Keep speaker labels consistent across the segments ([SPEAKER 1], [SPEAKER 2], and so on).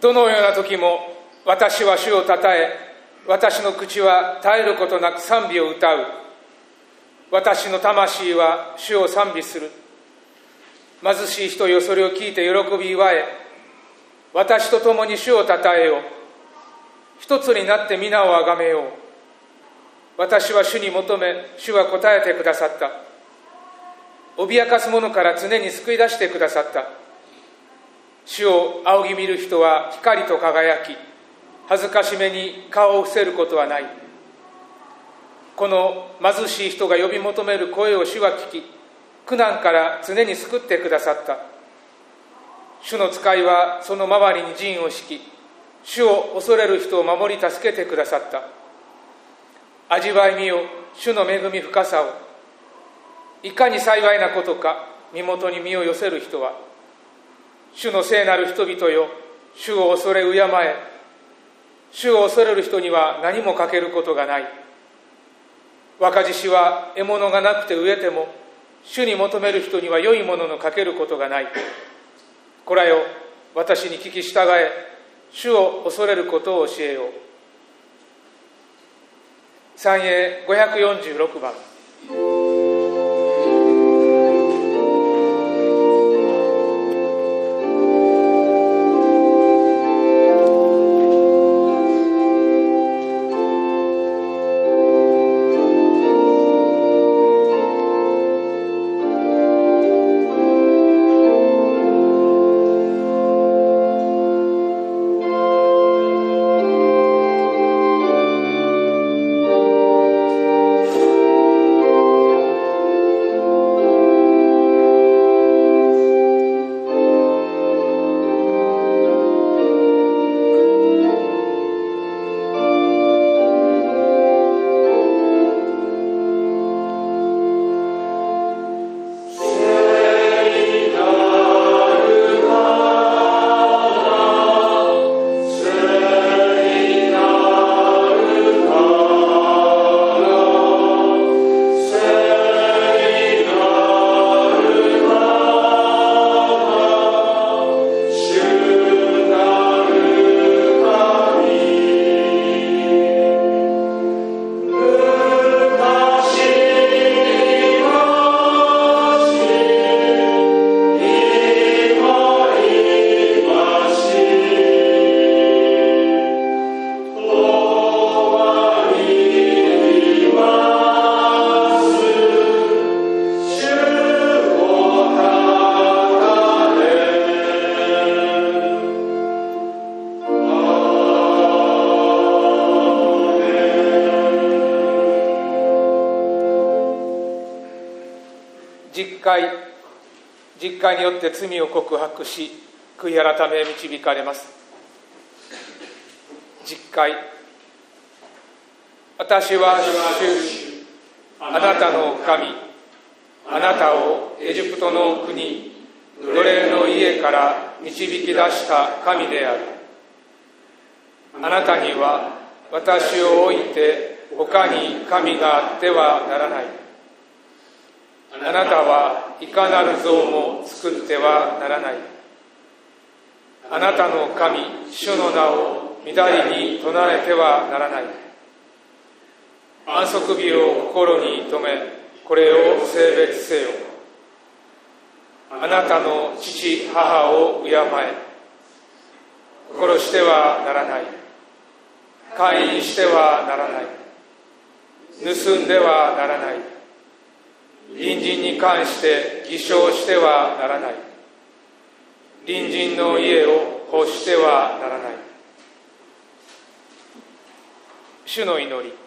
[SPEAKER 1] どのような時も私は主をたたえ、私の口は絶えることなく賛美を歌う。私の魂は主を賛美する。貧しい人よ、それを聞いて喜び祝え。私と共に主をたたえよう。一つになって皆をあがめよう。私は主に求め、主は答えてくださった。脅かす者から常に救い出してくださった。主を仰ぎ見る人は光と輝き、恥ずかしめに顔を伏せることはない。この貧しい人が呼び求める声を主は聞き、苦難から常に救ってくださった。主の使いはその周りに陣を敷き、主を恐れる人を守り助けてくださった。味わいみよ、主の恵み深さを。いかに幸いなことか、身元に身を寄せる人は。主の聖なる人々よ、主を恐れ敬え。主を恐れる人には何も欠けることがない。若獅子は獲物がなくて飢えても、主に求める人には良いものの欠けることがない。こらよ、私に聞き従え、主を恐れることを教えよう。賛詠546番。実会によって罪を告白し、悔い改め導かれます。実会。私は主、あなたの神、あなたをエジプトの国、奴隷の家から導き出した神である。あなたには私を置いて他に神があってはならない。あなたはいかなる像も作ってはならない。あなたの神、主の名を乱りに唱えてはならない。安息日を心に留め、これを聖別せよ。あなたの父、母を敬え。殺してはならない。姦淫してはならない。盗んではならない。隣人に関して偽証してはならない。隣人の家を欲してはならない。主の祈り。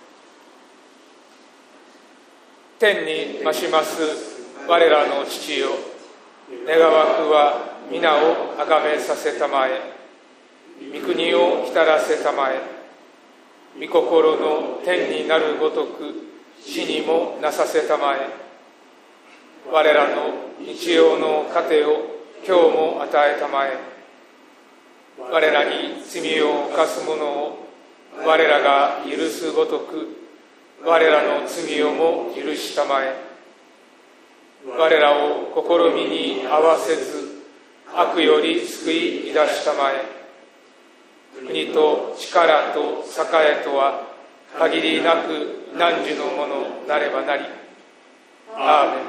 [SPEAKER 1] 天に増します我らの父よ、願わくは皆をあがめさせたまえ。御国を来たらせたまえ。御心の天になるごとく地にもなさせたまえ。我らの日曜の糧を今日も与えたまえ。我らに罪を犯す者を我らが許すごとく我らの罪をも許したまえ。我らを試みに合わせず悪より救い出したまえ。 国と力と栄えとは限りなく汝のものなればなり。アーメン。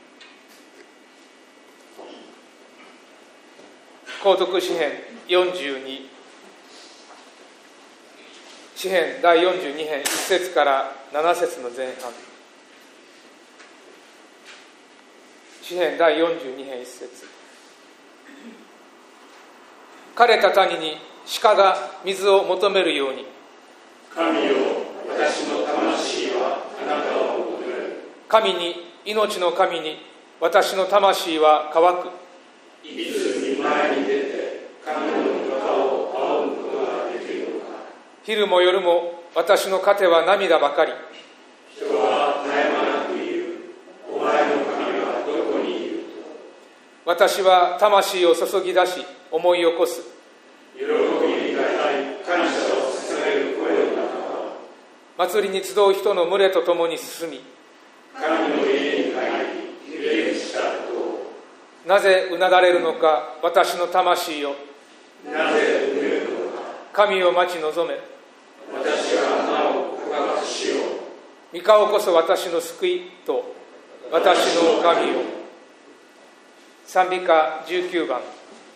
[SPEAKER 1] 購読詩編42、詩編第42編1節から7節の前半。詩編第42編1節。枯れた谷に鹿が水を求めるように、
[SPEAKER 2] 神よ、私の魂はあなたを求める。
[SPEAKER 1] 神に、命の神に私の魂は乾く。
[SPEAKER 2] いつ見前に出て神の御顔を仰ぐことができるのか。
[SPEAKER 1] 昼も夜も私の糧は涙ばかり。
[SPEAKER 2] 人は絶え間なく言う、お前の神はどこにいると。
[SPEAKER 1] 私は魂を注ぎ出し思い起こす。
[SPEAKER 2] 喜びに変え感謝を捧げる声の中は、
[SPEAKER 1] 祭りに集う人の群れと共に進み、
[SPEAKER 2] 神の家に帰りひれ伏したことを。
[SPEAKER 1] なぜうなだれるのか私の魂よ。
[SPEAKER 2] なぜうねるのか。
[SPEAKER 1] 神を待ち望め。
[SPEAKER 2] 私はなお告白しよう。
[SPEAKER 1] 御顔こそ私の救いと私の神よ。賛美歌19番。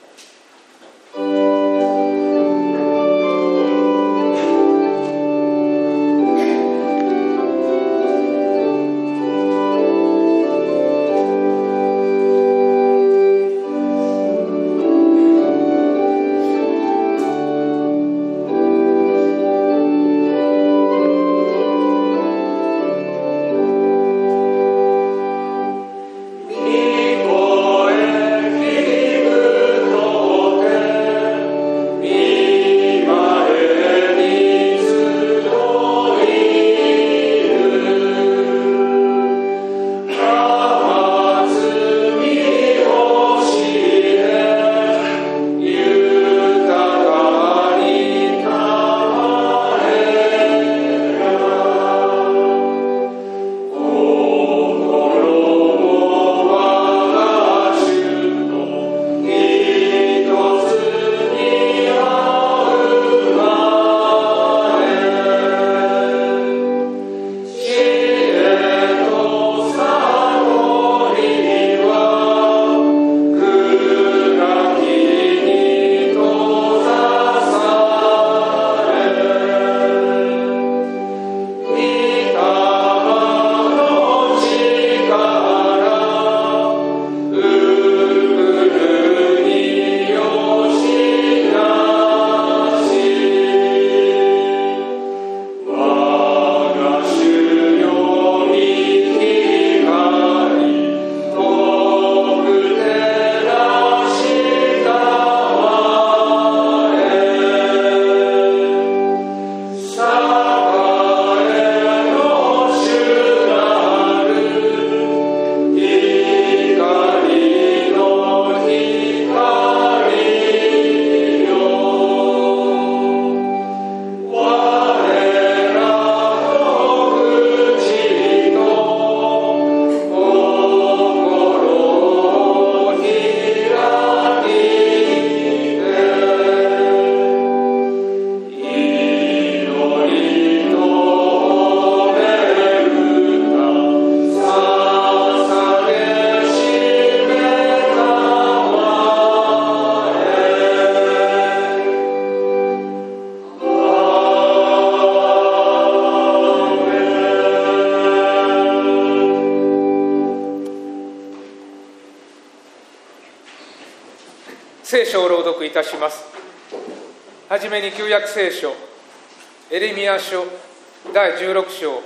[SPEAKER 1] 聖書を朗読いたします。はじめに旧約聖書エレミヤ書第16章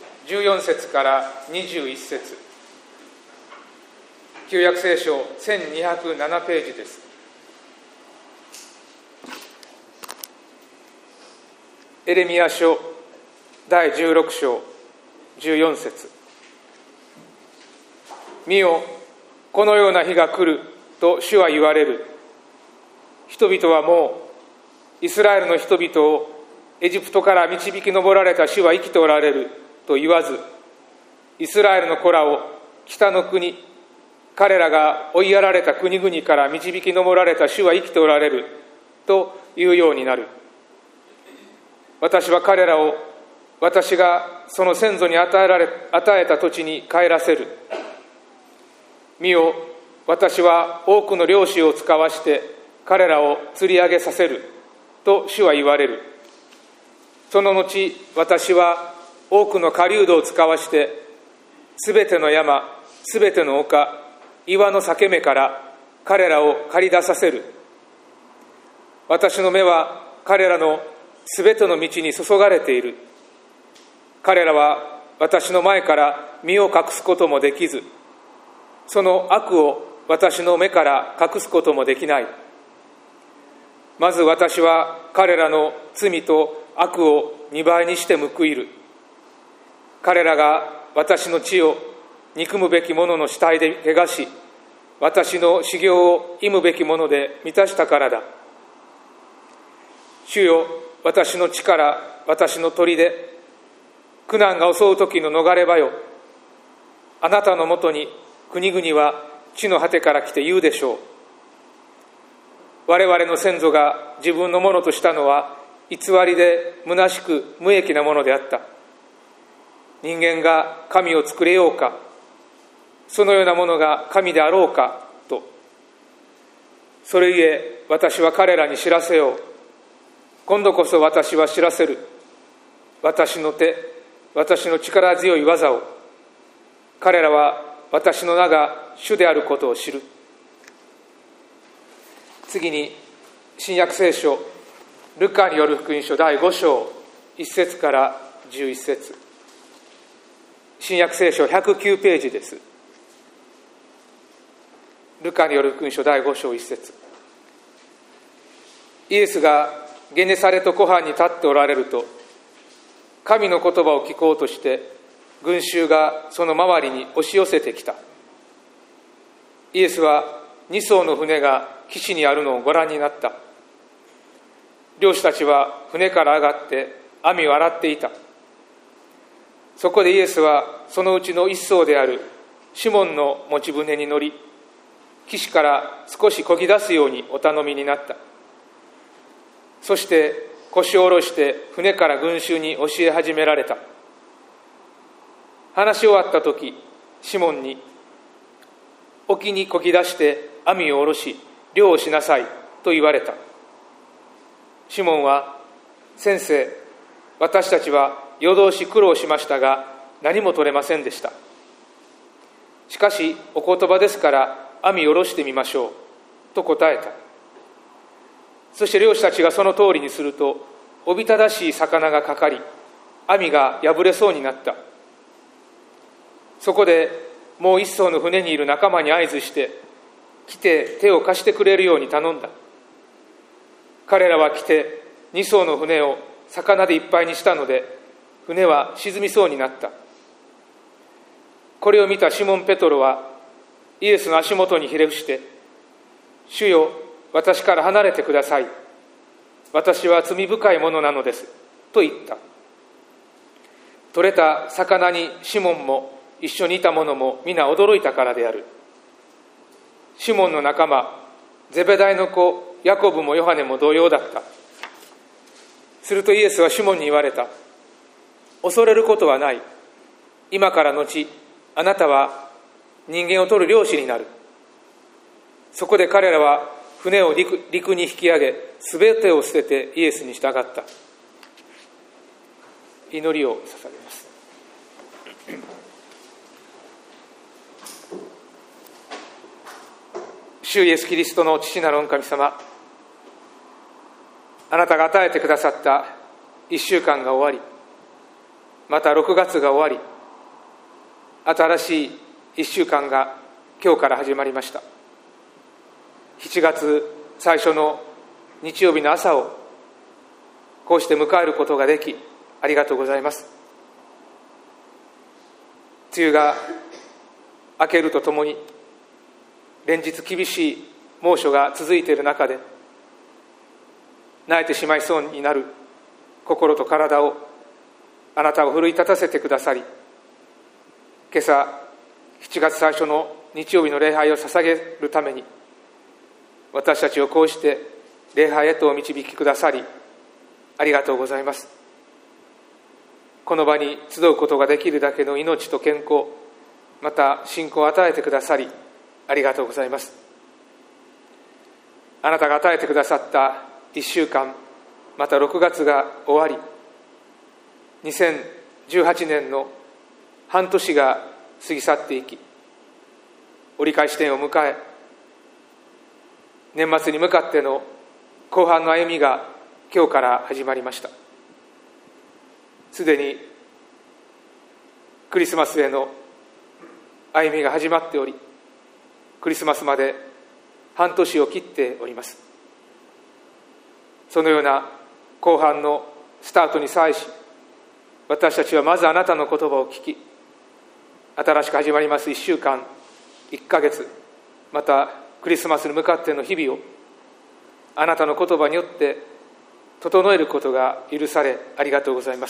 [SPEAKER 1] 14節から21節、旧約聖書1207ページです。エレミヤ書第16章14節、見よ、このような日が来ると主は言われる。人々はもうイスラエルの人々をエジプトから導き上られた主は生きておられると言わず、イスラエルの子らを北の国、彼らが追いやられた国々から導き上られた主は生きておられるというようになる。 私は彼らを私がその先祖に与えた土地に帰らせる。見よ、私は多くの漁師を使わして彼らを釣り上げさせると主は言われる。その後、私は多くの狩人を使わしてすべての山、すべての丘、岩の裂け目から彼らを駆り出させる。私の目は彼らのすべての道に注がれている。彼らは私の前から身を隠すこともできず、その悪を私の目から隠すこともできない。まず私は彼らの罪と悪を2倍にして報いる。彼らが私の地を憎むべきものの死体で汚し、私の修行を忌むべきもので満たしたからだ。主よ、私の力、私の砦、苦難が襲う時の逃れ場よ。あなたのもとに国々は地の果てから来て言うでしょう。我々の先祖が自分のものとしたのは偽りで虚しく無益なものであった。人間が神を作れようか、そのようなものが神であろうかと。それゆえ私は彼らに知らせよう。今度こそ私は知らせる。私の手、私の力強い技を。彼らは私の名が主であることを知る。次に新約聖書ルカによる福音書第5章1節から11節。新約聖書109ページです。ルカによる福音書第5章1節。イエスがゲネサレト湖畔に立っておられると、神の言葉を聞こうとして群衆がその周りに押し寄せてきた。イエスは2艘の船が岸にあるのをご覧になった。漁師たちは船から上がって網を洗っていた。そこでイエスはそのうちの1艘であるシモンの持ち船に乗り、岸から少し漕ぎ出すようにお頼みになった。そして腰を下ろして船から群衆に教え始められた。話し終わったとき、シモンに、沖に漕ぎ出して網を下ろし、漁をしなさいと言われた。シモンは、先生、私たちは夜通し苦労しましたが、何も取れませんでした。しかし、お言葉ですから網を下ろしてみましょうと答えた。そして漁師たちがその通りにすると、おびただしい魚がかかり、網が破れそうになった。そこでもう一艘の船にいる仲間に合図して、来て手を貸してくれるように頼んだ。彼らは来て2艘の船を魚でいっぱいにしたので、船は沈みそうになった。これを見たシモン・ペトロはイエスの足元にひれ伏して、主よ、私から離れてください。私は罪深いものなのですと言った。取れた魚にシモンも一緒にいた者も皆驚いたからである。シモンの仲間ゼベダイの子ヤコブもヨハネも同様だった。するとイエスはシモンに言われた。恐れることはない。今から後あなたは人間を取る漁師になる。そこで彼らは船を陸に引き上げ、すべてを捨ててイエスに従った。祈りを捧げます。主イエスキリストの父なる御神様、あなたが与えてくださった1週間が終わり、また6月が終わり、新しい1週間が今日から始まりました。7月最初の日曜日の朝をこうして迎えることができ、ありがとうございます。梅雨が明けるとともに連日厳しい猛暑が続いている中で、泣いてしまいそうになる心と体をあなたを奮い立たせてくださり、今朝7月最初の日曜日の礼拝を捧げるために私たちをこうして礼拝へとお導きくださり、ありがとうございます。 この場に集うことができるだけの命と健康、また信仰を与えてくださり、ありがとうございます。あなたが与えてくださった1週間、また6月が終わり、2018年の半年が過ぎ去っていき、折り返し点を迎え、年末に向かっての後半の歩みが今日から始まりました。すでにクリスマスへの歩みが始まっており、クリスマスまで半年を切っております。そのような後半のスタートに際し、私たちはまずあなたの言葉を聞き、新しく始まります1週間、1ヶ月、またクリスマスに向かっての日々をあなたの言葉によって整えることが許され、ありがとうございます。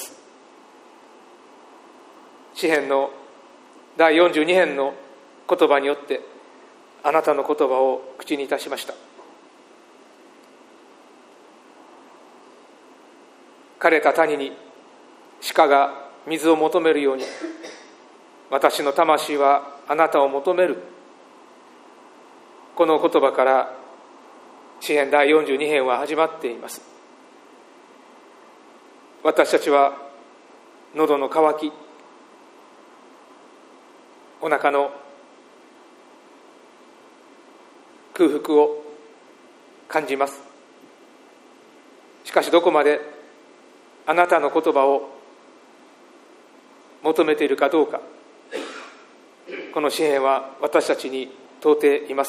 [SPEAKER 1] 詩編の第42編の言葉によってあなたの言葉を口にいたしました。枯れた谷に鹿が水を求めるように、私の魂はあなたを求める。この言葉から詩編第42編は始まっています。私たちは喉の渇き、お腹の空腹を感じます。しかしどこまであなたの言葉を求めているかどうか、この詩編は私たちに問うています。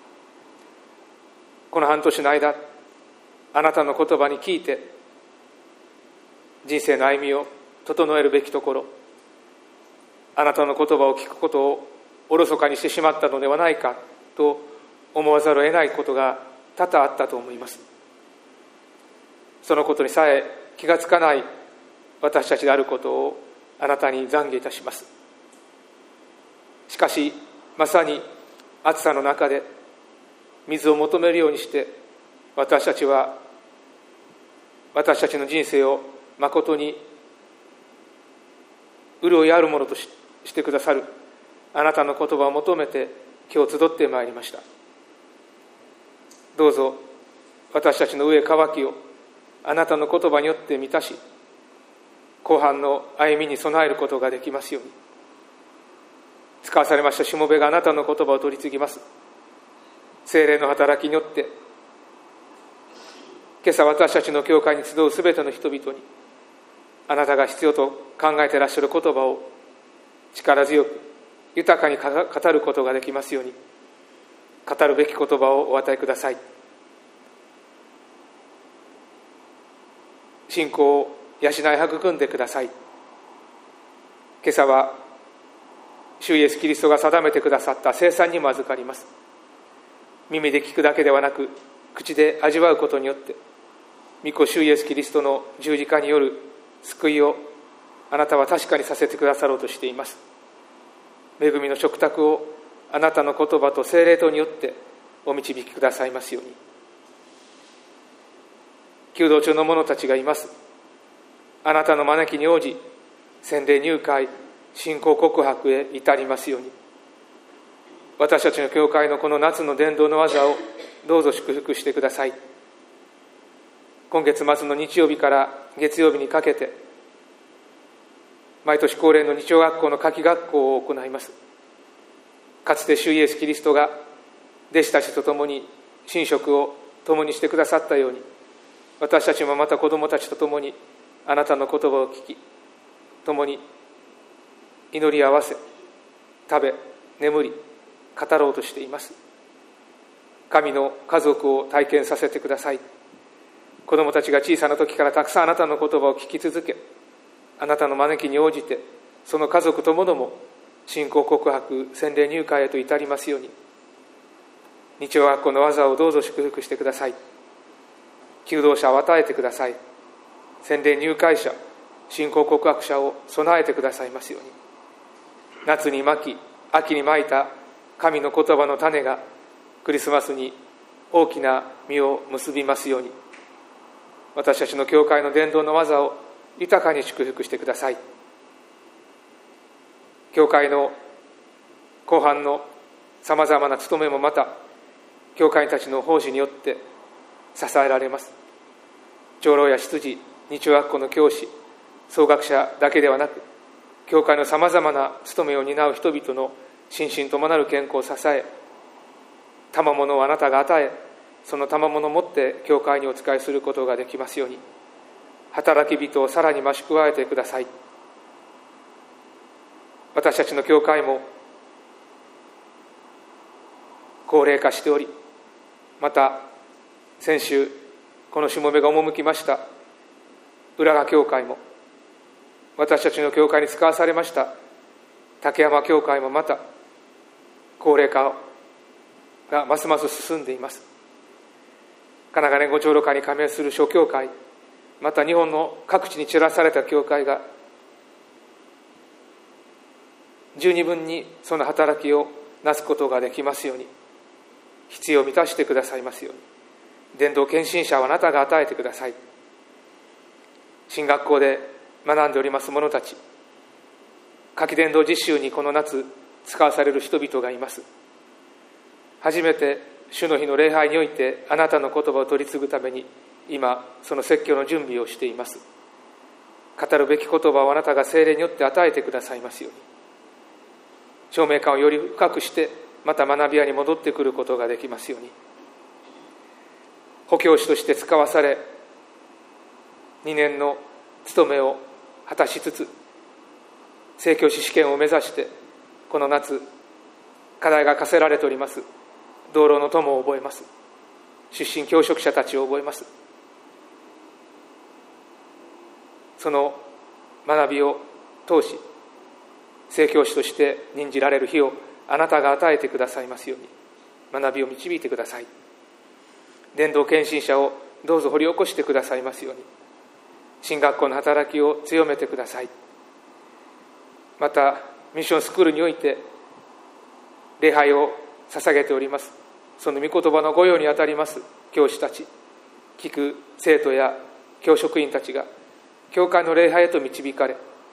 [SPEAKER 1] この半年の間、あなたの言葉に聞いて人生の歩みを整えるべきところ、あなたの言葉を聞くことをおろそかにしてしまったのではないかと思わざるを得ないことが多々あったと思います。そのことにさえ気がつかない私たちであることをあなたに懺悔いたします。しかしまさに暑さの中で水を求めるようにして、私たちは私たちの人生をまことに潤いあるものとしてくださるあなたの言葉を求めて今日集ってまいりました。どうぞ私たちの飢え渇きをあなたの言葉によって満たし、後半の歩みに備えることができますように。使わされましたしもべがあなたの言葉を取り次ぎます。聖霊の働きによって今朝私たちの教会に集うすべての人々にあなたが必要と考えていらっしゃる言葉を力強く豊かに語ることができますように、語るべき言葉をお与えください。信仰を養い育んでください。今朝は主イエスキリストが定めてくださった聖餐にも預かります。耳で聞くだけではなく口で味わうことによって、御子主イエスキリストの十字架による救いをあなたは確かにさせてくださろうとしています。恵みの食卓をあなたの言葉と聖霊とによってお導きくださいますように。弓道中の者たちがいます。あなたの招きに応じ、洗礼入会、信仰告白へ至りますように。私たちの教会のこの夏の伝道の技をどうぞ祝福してください。今月末の日曜日から月曜日にかけて、毎年恒例の日曜学校の夏季学校を行います。かつて主イエスキリストが弟子たちと共に寝食を共にしてくださったように、私たちもまた子どもたちと共にあなたの言葉を聞き、共に祈り合わせ、食べ、眠り、語ろうとしています。神の家族を体験させてください。子どもたちが小さな時からたくさんあなたの言葉を聞き続け、あなたの招きに応じてその家族ともども信仰告白、洗礼入会へと至りますように。日曜学校の技をどうぞ祝福してください。求道者を与えてください。洗礼入会者、信仰告白者を備えてくださいますように。夏にまき、秋にまいた神の言葉の種がクリスマスに大きな実を結びますように。私たちの教会の伝道の技を豊かに祝福してください。教会の後半のさまざまな務めもまた教会たちの奉仕によって支えられます。長老や執事、日曜学校の教師、創学者だけではなく、教会のさまざまな務めを担う人々の心身ともなる健康を支え、賜物をあなたが与え、その賜物をもって教会にお仕えすることができますように、働き人をさらに増し加えてください。私たちの教会も高齢化しており、また先週このしもべが赴きました浦賀教会も、私たちの教会に使わされました竹山教会もまた高齢化がますます進んでいます。神奈川連合長老会に加盟する諸教会、また日本の各地に散らされた教会が十二分にその働きをなすことができますように、必要を満たしてくださいますように、伝道献身者はあなたが与えてください。進学校で学んでおります者たち、夏季伝道実習にこの夏使わされる人々がいます。初めて主の日の礼拝においてあなたの言葉を取り継ぐために今その説教の準備をしています。語るべき言葉をあなたが聖霊によって与えてくださいますように、証明感をより深くしてまた学び屋に戻ってくることができますように、補教師として使わされ2年の務めを果たしつつ、正教師試験を目指してこの夏課題が課せられております道路の友を覚えます。出身教職者たちを覚えます。その学びを通し正教師として任じられる日をあなたが与えてくださいますように、学びを導いてください。伝道献身者をどうぞ掘り起こしてくださいますように、進学校の働きを強めてください。またミッションスクールにおいて礼拝を捧げております、その御言葉の御用にあたります教師たち、聞く生徒や教職員たちが教会の礼拝へと導かれ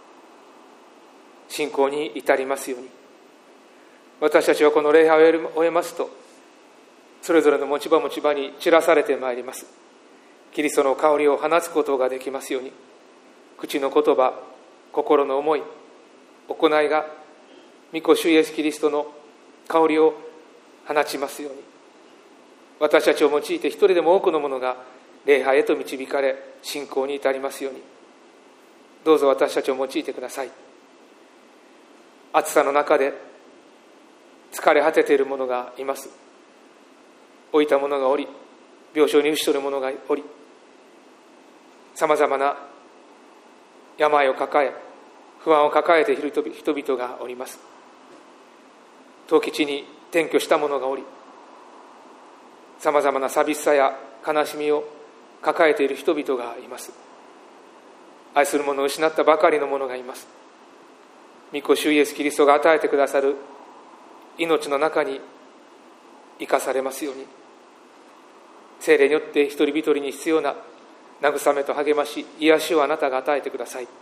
[SPEAKER 1] 信仰に至りますように、私たちはこの礼拝を終えますとそれぞれの持ち場持ち場に散らされてまいります。キリストの香りを放つことができますように、口の言葉、心の思い、行いが御子主イエスキリストの香りを放ちますように、私たちを用いて一人でも多くの者が礼拝へと導かれ信仰に至りますように、どうぞ私たちを用いてください。暑さの中で疲れ果てている者がいます。老いた者がおり、病床に伏しとる者がおり、さまざまな病を抱え不安を抱えている人々がおります。陶器地に転居した者がおり、さまざまな寂しさや悲しみを抱えている人々がいます。愛する者を失ったばかりの者がいます。御子主イエスキリストが与えてくださる命の中に生かされますように、聖霊によって一人一人に必要な慰めと励まし、癒しをあなたが与えてください。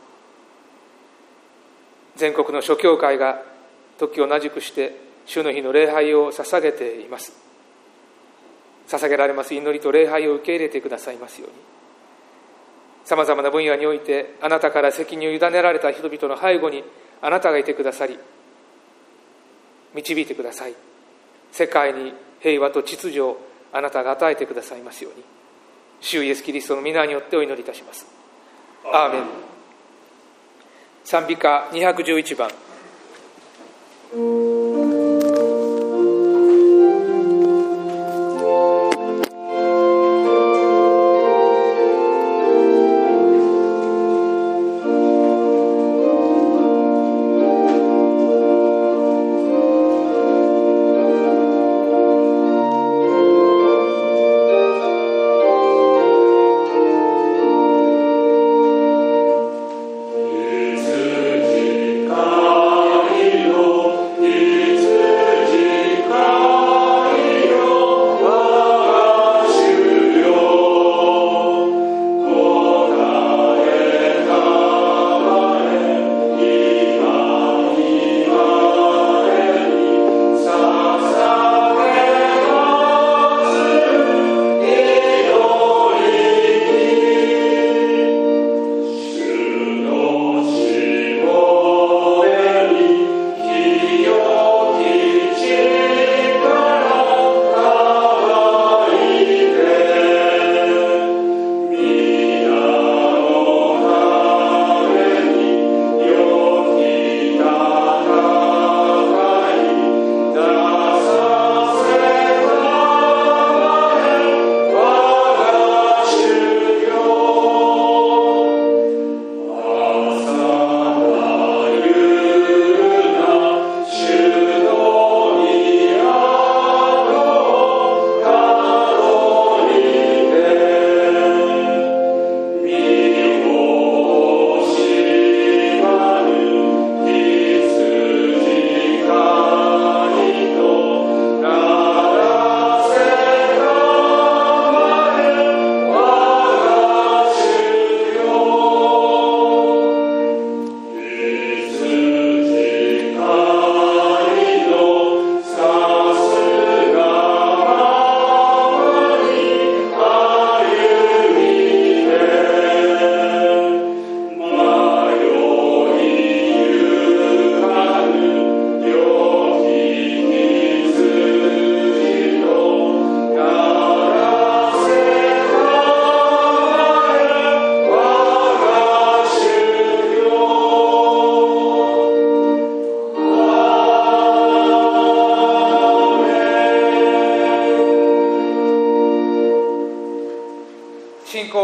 [SPEAKER 1] 全国の諸教会が時を同じくして主の日の礼拝を捧げています。捧げられます祈りと礼拝を受け入れてくださいますように、さまざまな分野においてあなたから責任を委ねられた人々の背後にあなたがいてくださり、導いてください。世界に平和と秩序をあなたが与えてくださいますように、主イエスキリストの皆によってお祈りいたします。アーメン。賛美歌211番。
[SPEAKER 2] い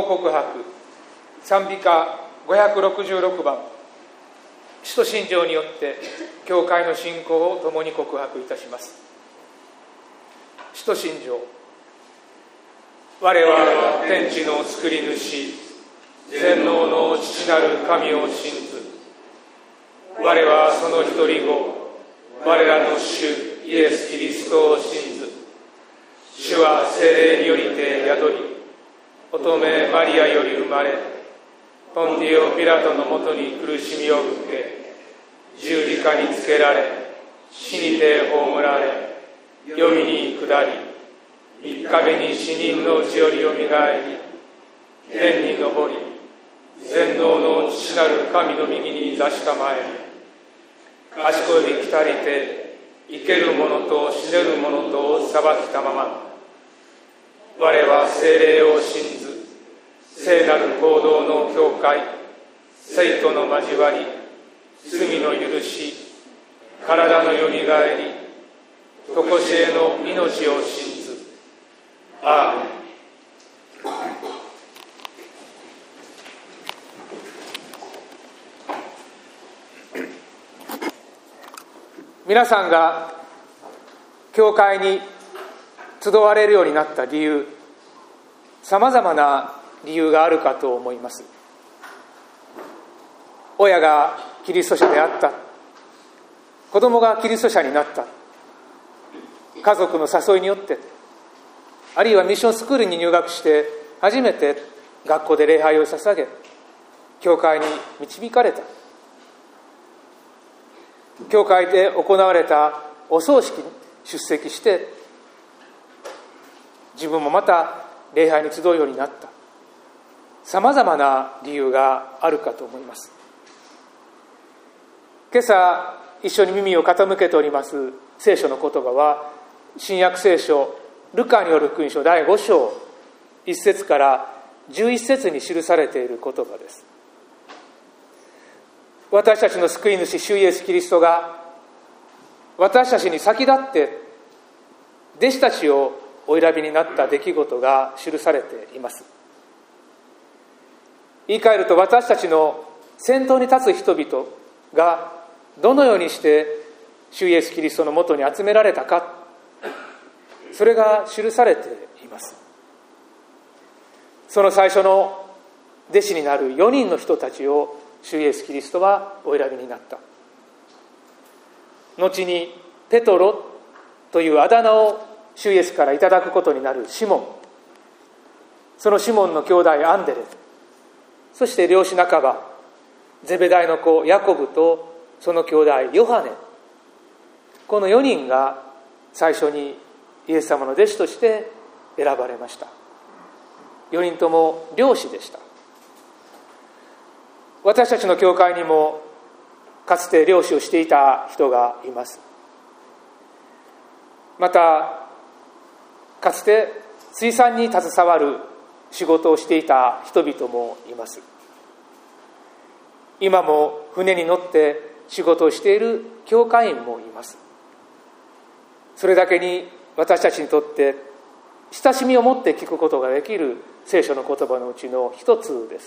[SPEAKER 1] 告白賛美歌566番、使徒信条によって教会の信仰を共に告白いたします。使徒信条。我々は天地の作り主、全能の父なる神を信ず。我はその一人子、我らの主イエス・キリストを信ず。主は聖霊によりて宿り、乙女マリアより生まれ、ポンティオ・ピラトのもとに苦しみを受け、十字架につけられ、死にて葬られ、黄泉に下り、三日目に死人のうちよりよみがえり、天に昇り、全能の父なる神の右に座したまえ、賢いに来たりて、生ける者と死ねる者とを裁きたまま、我は聖霊を信ず、聖なる行動の教会、聖徒の交わり、罪の許し、体のよみがえり、とこしえの命を信ず。アーメン。皆さんが教会に集われるようになった理由、さまざまな理由があるかと思います。親がキリスト者であった、子供がキリスト者になった、家族の誘いによって、あるいはミッションスクールに入学して初めて学校で礼拝を捧げ、教会に導かれた。教会で行われたお葬式に出席して、自分もまた礼拝に集うようになった。さまざまな理由があるかと思います。今朝一緒に耳を傾けております聖書の言葉は、新約聖書ルカによる福音書第5章1節から11節に記されている言葉です。私たちの救い主主イエスキリストが私たちに先立って弟子たちをお選びになった出来事が記されています。言い換えると、私たちの先頭に立つ人々がどのようにして主イエスキリストのもとに集められたか、それが記されています。その最初の弟子になる4人の人たちを主イエスキリストはお選びになった。後にペトロというあだ名を主イエスからいただくことになるシモン、そのシモンの兄弟アンデレ、そして漁師仲間ゼベダイの子ヤコブとその兄弟ヨハネ、この4人が最初にイエス様の弟子として選ばれました。4人とも漁師でした。私たちの教会にもかつて漁師をしていた人がいます。またかつて水産に携わる仕事をしていた人々もいます。今も船に乗って仕事をしている教会員もいます。それだけに私たちにとって親しみを持って聞くことができる聖書の言葉のうちの一つです。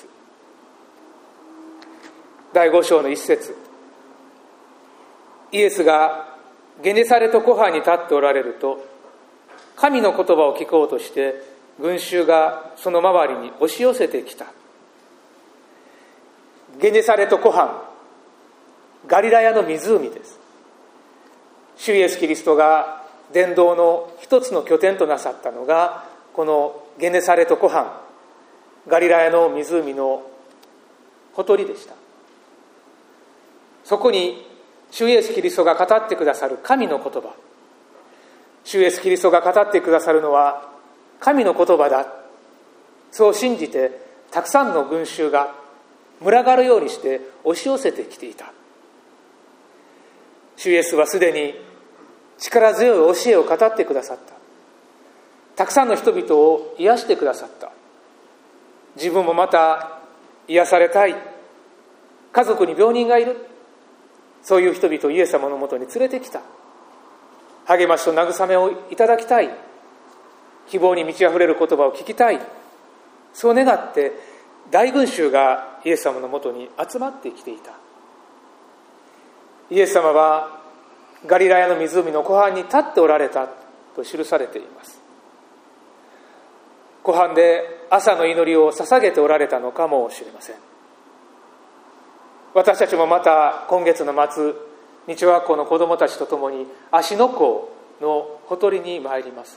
[SPEAKER 1] 第5章の一節、イエスがゲネサレト湖畔に立っておられると、神の言葉を聞こうとして群衆がその周りに押し寄せてきた。ゲネサレト湖畔、ガリラヤの湖です。主イエスキリストが伝道の一つの拠点となさったのがこのゲネサレト湖畔、ガリラヤの湖のほとりでした。そこに主イエスキリストが語ってくださる神の言葉、主イエスキリストが語ってくださるのは神の言葉だ、そう信じてたくさんの群衆が群がるようにして押し寄せてきていた。主イエスはすでに力強い教えを語ってくださった。たくさんの人々を癒してくださった。自分もまた癒されたい、家族に病人がいる、そういう人々をイエス様のもとに連れてきた。励ましと慰めをいただきたい、希望に満ち溢れる言葉を聞きたい、 そう願って大群衆がイエス様のもとに集まってきていた。イエス様はガリラヤの湖の湖畔に立っておられたと記されています。湖畔で朝の祈りを捧げておられたのかもしれません。私たちもまた今月の末、日和学校の子どもたちと共に芦ノ湖のほとりに参ります。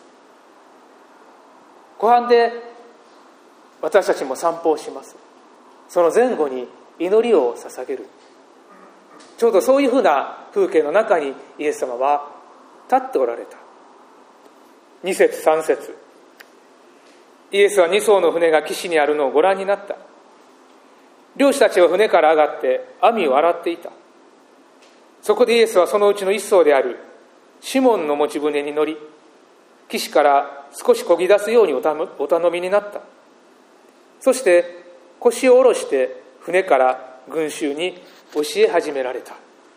[SPEAKER 1] 湖畔で私たちも散歩をします。その前後に祈りを捧げる。ちょうどそういうふうな風景の中にイエス様は立っておられた。2節3節、イエスは2艘の船が岸にあるのをご覧になった。漁師たちは船から上がって網を洗っていた。そこでイエスはそのうちの1艘であるシモンの持ち船に乗り、岸から少し漕ぎ出すようにお頼みになった。そして腰を下ろして船から群衆に教え始められた。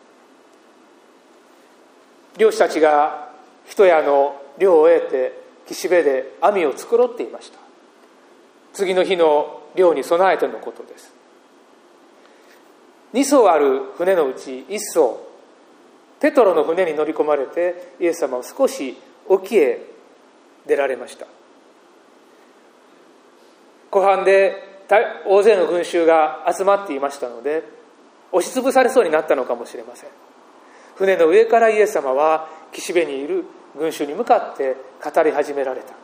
[SPEAKER 1] 漁師たちが一夜の漁を終えて岸辺で網を繕っていました。次の日の漁に備えてのことです。2艘ある船のうち1艘、ペトロの船に乗り込まれてイエス様は少し沖へ出られました。湖畔で大勢の群衆が集まっていましたので、押しつぶされそうになったのかもしれません。船の上からイエス様は岸辺にいる群衆に向かって語り始められた。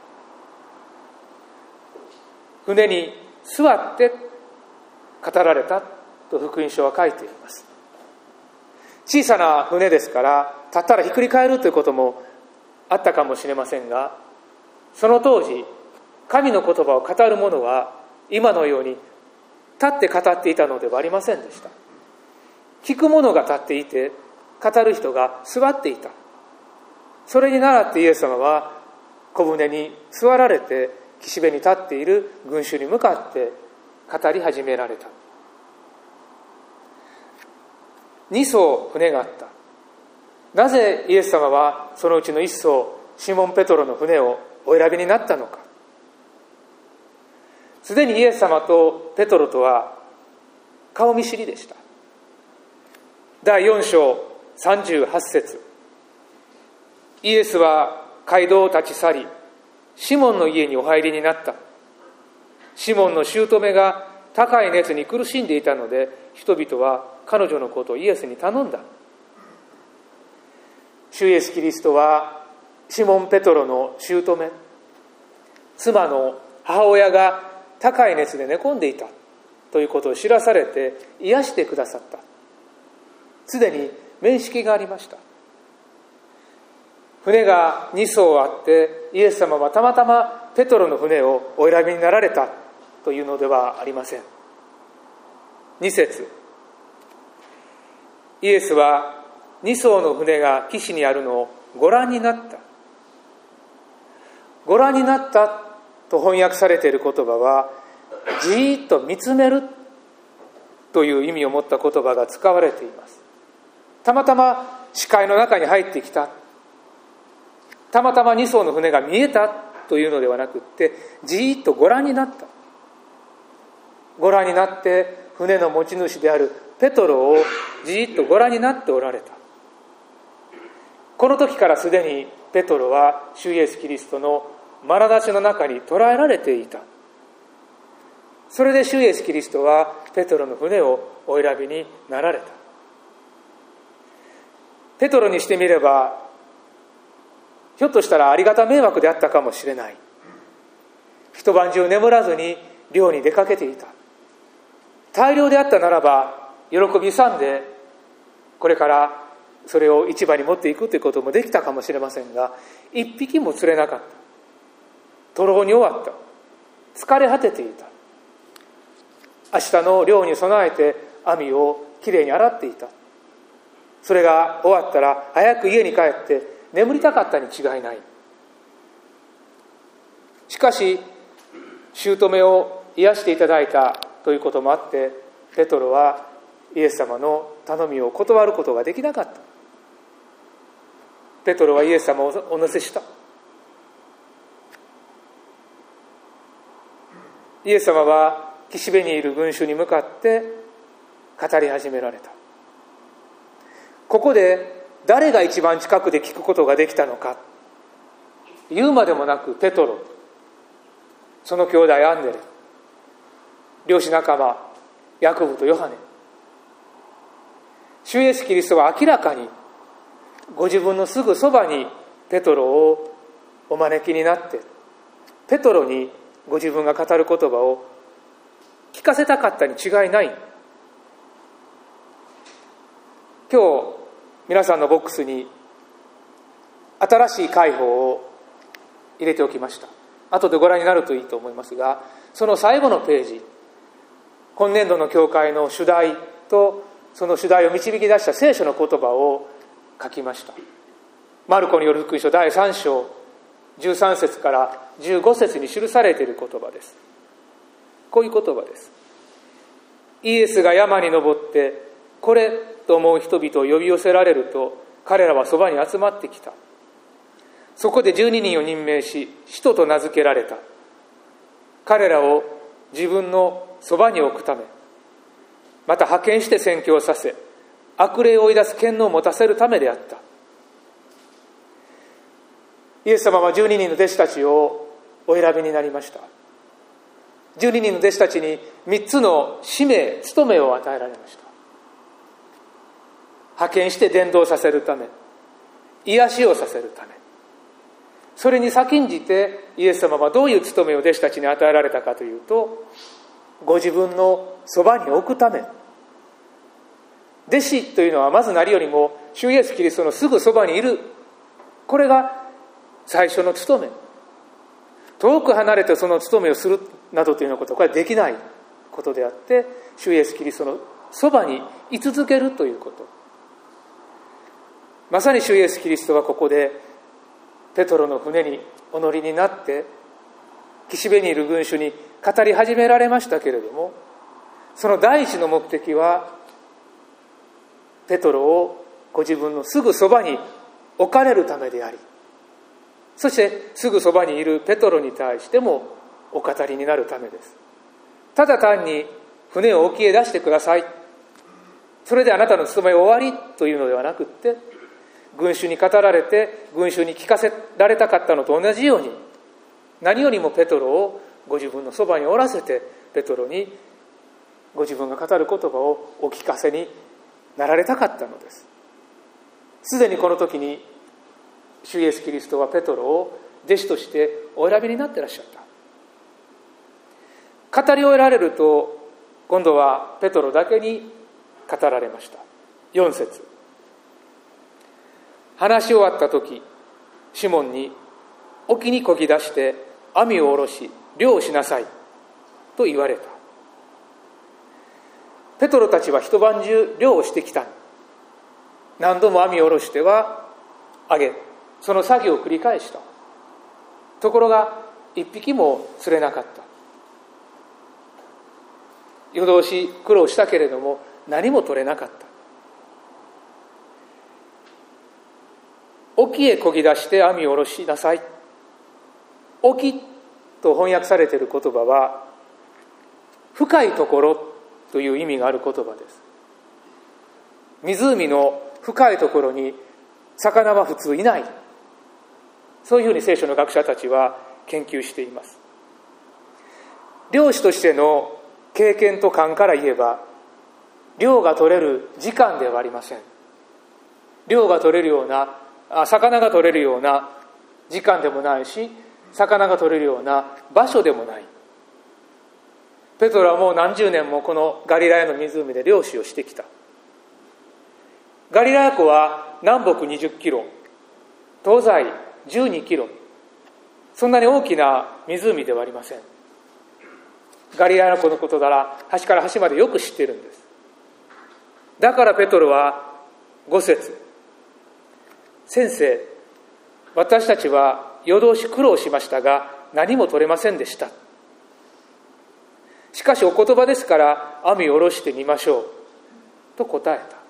[SPEAKER 1] 船に座って語られたと福音書は書いています。小さな船ですから立ったらひっくり返るということもあったかもしれませんが、その当時神の言葉を語る者は今のように立って語っていたのではありませんでした。聞く者が立っていて、語る人が座っていた。それに倣ってイエス様は小舟に座られて岸辺に立っている群衆に向かって語り始められた。2艘船があった。なぜイエス様はそのうちの1艘シモン・ペトロの船をお選びになったのか。すでにイエス様とペトロとは顔見知りでした。第4章38節、イエスは街道を立ち去り、シモンの家にお入りになった。シモンの姑が高い熱に苦しんでいたので、人々は彼女のことをイエスに頼んだ。主イエスキリストはシモン・ペトロの姑、妻の母親が高い熱で寝込んでいたということを知らされて癒してくださった。すでに面識がありました。船が2艘あってイエス様はたまたまペトロの船をお選びになられたというのではありません。2節、イエスは2艘の船が岸にあるのをご覧になった。ご覧になったと翻訳されている言葉は、じーっと見つめるという意味を持った言葉が使われています。たまたま視界の中に入ってきた、たまたま2艘の船が見えたというのではなくって、じーっとご覧になった。ご覧になって船の持ち主であるペトロをじーっとご覧になっておられた。この時からすでにペトロは主イエスキリストの眼差しの中に捉えられていた。それで主イエスキリストはペトロの船をお選びになられた。ペトロにしてみれば、ひょっとしたらありがた迷惑であったかもしれない。一晩中眠らずに漁に出かけていた。大漁であったならば喜び勇んでこれからそれを市場に持っていくということもできたかもしれませんが、一匹も釣れなかった。徒労に終わった。疲れ果てていた。明日の漁に備えて網をきれいに洗っていた。それが終わったら早く家に帰って眠りたかったに違いない。しかし姑を癒していただいたということもあって、ペトロはイエス様の頼みを断ることができなかった。ペトロはイエス様をお乗せした。 イエス様は岸辺にいる群衆に向かって語り始められた。ここで誰が一番近くで聞くことができたのか、言うまでもなくペトロ、その兄弟アンデレ、漁師仲間ヤコブとヨハネ、主イエスキリストは明らかにご自分のすぐそばにペトロをお招きになって、ペトロにご自分が語る言葉を聞かせたかったに違いない。今日皆さんのボックスに新しい介抱を入れておきました。後でご覧になるといいと思いますが、その最後のページ、今年度の教会の主題とその主題を導き出した聖書の言葉を書きました。マルコによる福音書第3章13節から15節に記されている言葉です。こういう言葉です。イエスが山に登ってこれと思う人々を呼び寄せられると、彼らはそばに集まってきた。そこで12人を任命し、使徒と名付けられた。彼らを自分のそばに置くため、また派遣して宣教させ、悪霊を追い出す権能を持たせるためであった。イエス様は12人の弟子たちをお選びになりました。12人の弟子たちに3つの使命、務めを与えられました。派遣して伝道させるため、癒しをさせるため、それに先んじてイエス様はどういう務めを弟子たちに与えられたかというと、ご自分のそばに置くため。弟子というのはまず何よりも主イエスキリストのすぐそばにいる、これが最初の務め。遠く離れてその務めをするなどというようなことはこれはできないことであって、主イエスキリストのそばに居続けるということ。まさに主イエスキリストはここでペトロの船にお乗りになって岸辺にいる群衆に語り始められましたけれども、その第一の目的はペトロをご自分のすぐそばに置かれるためであり、そしてすぐそばにいるペトロに対してもお語りになるためです。ただ単に船を沖へ出してください、それであなたの務め終わりというのではなくって、群衆に語られて群衆に聞かせられたかったのと同じように、何よりもペトロをご自分のそばにおらせて、ペトロにご自分が語る言葉をお聞かせになられたかったのです。すでにこの時に主イエスキリストはペトロを弟子としてお選びになっていらっしゃった。語り終えられると、今度はペトロだけに語られました。4節、話し終わった時、シモンに沖に漕ぎ出して網を下ろし漁をしなさいと言われた。ペトロたちは一晩中漁をしてきた。何度も網を下ろしては上げ、その作業を繰り返した。ところが一匹も釣れなかった。夜通し苦労したけれども何も取れなかった。沖へ漕ぎ出して網を下ろしなさい。沖と翻訳されている言葉は深いところという意味がある言葉です。湖の深いところに魚は普通いない、そういうふうに聖書の学者たちは研究しています。漁師としての経験と勘から言えば、漁が取れる時間ではありません。漁が取れるような、魚が取れるような時間でもないし、魚が取れるような場所でもない。ペトロはもう何十年もこのガリラヤの湖で漁師をしてきた。ガリラヤ湖は南北20キロ、東西12キロ、そんなに大きな湖ではありません。ガリラヤ湖のことなら端から端までよく知っているんです。だからペトロは5節、先生、私たちは夜通し苦労しましたが何も取れませんでした。しかしお言葉ですから網を下ろしてみましょうと答えた。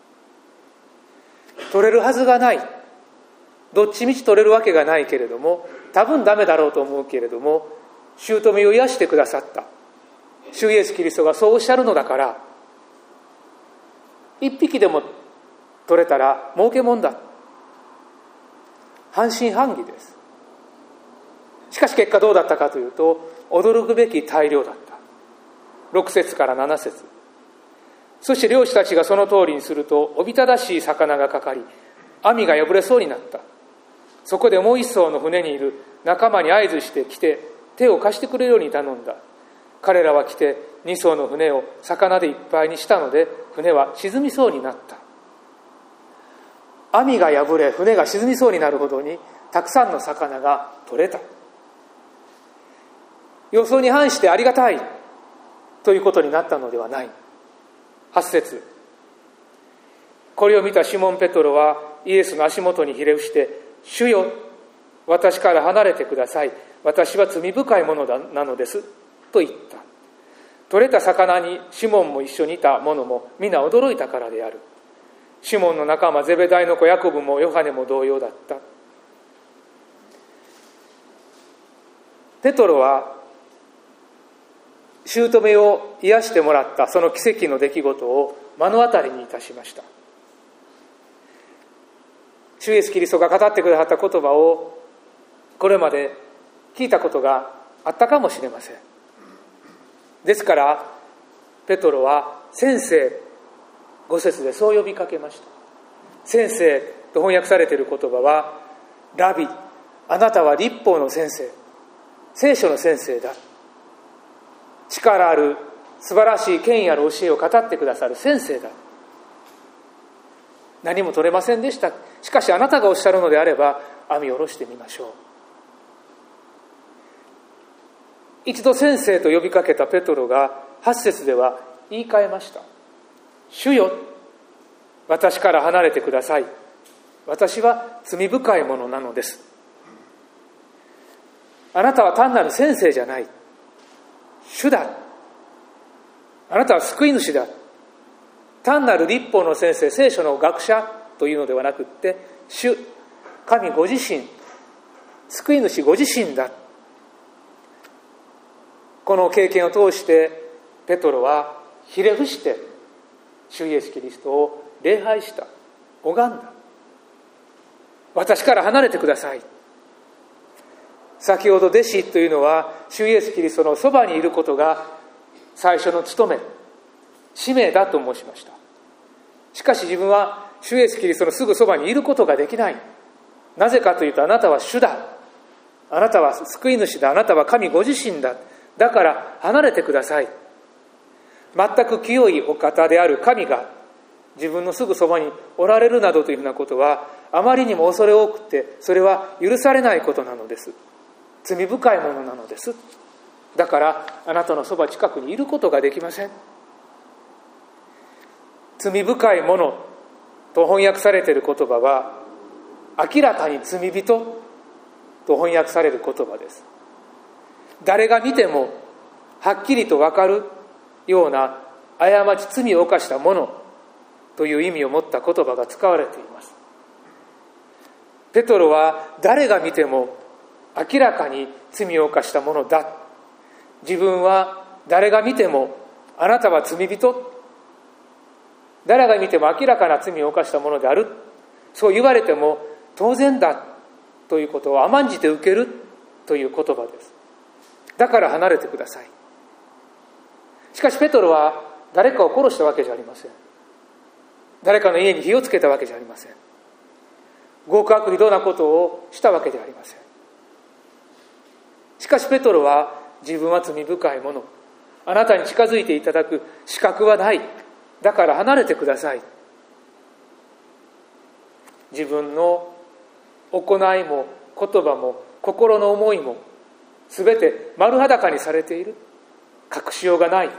[SPEAKER 1] 取れるはずがない、どっちみち取れるわけがないけれども、多分ダメだろうと思うけれども、 姑を癒してくださった主イエスキリストがそうおっしゃるのだから、一匹でも取れたら儲けもんだ。半信半疑です。しかし結果どうだったかというと、驚くべき大量だった。6節から7節。そして漁師たちがその通りにすると、おびただしい魚がかかり、網が破れそうになった。そこでもう一艘の船にいる仲間に合図して来て、手を貸してくれるように頼んだ。彼らは来て2艘の船を魚でいっぱいにしたので、船は沈みそうになった。網が破れ、船が沈みそうになるほどにたくさんの魚が取れた。予想に反してありがたいということになったのではない。8節。これを見たシモン・ペトロはイエスの足元にひれ伏して、主よ、私から離れてください。私は罪深いものなのですと言った。取れた魚にシモンも一緒にいた者も皆驚いたからである。シモンの仲間ゼベダイの子ヤコブもヨハネも同様だった。ペトロは姑を癒してもらったその奇跡の出来事を目の当たりにいたしました。主イエスキリストが語ってくださった言葉をこれまで聞いたことがあったかもしれません。ですからペトロは先生、5節でそう呼びかけました。先生と翻訳されている言葉は、ラビ、あなたは律法の先生、聖書の先生だ。力ある素晴らしい権威ある教えを語ってくださる先生だ。何も取れませんでした。しかしあなたがおっしゃるのであれば網を下ろしてみましょう。一度先生と呼びかけたペトロが8節では言い換えました。主よ、私から離れてください。私は罪深いものなのです。あなたは単なる先生じゃない。主だ。あなたは救い主だ。単なる律法の先生、聖書の学者というのではなくって、主、神ご自身、救い主ご自身だ。この経験を通してペトロはひれ伏して主イエスキリストを礼拝した、拝んだ。私から離れてください。先ほど弟子というのは主イエスキリストのそばにいることが最初の務め、使命だと申しました。しかし自分は主イエスキリストのすぐそばにいることができない。なぜかというと、あなたは主だ。あなたは救い主だ。あなたは神ご自身だ。だから離れてください。全く清いお方である神が自分のすぐそばにおられるなどというふうなことはあまりにも恐れ多くて、それは許されないことなのです。罪深いものなのです。だからあなたのそば近くにいることができません。罪深いものと翻訳されている言葉は、明らかに罪人と翻訳される言葉です。誰が見てもはっきりと分かるような過ち、罪を犯したものという意味を持った言葉が使われています。ペトロは誰が見ても明らかに罪を犯したものだ。自分は誰が見てもあなたは罪人、誰が見ても明らかな罪を犯したものである、そう言われても当然だということを甘んじて受けるという言葉です。だから離れてください。しかしペトロは誰かを殺したわけじゃありません。誰かの家に火をつけたわけじゃありません。極悪非道なことをしたわけではありません。しかしペトロは自分は罪深いもの、あなたに近づいていただく資格はない。だから離れてください。自分の行いも言葉も心の思いもすべて丸裸にされている。隠しようがない。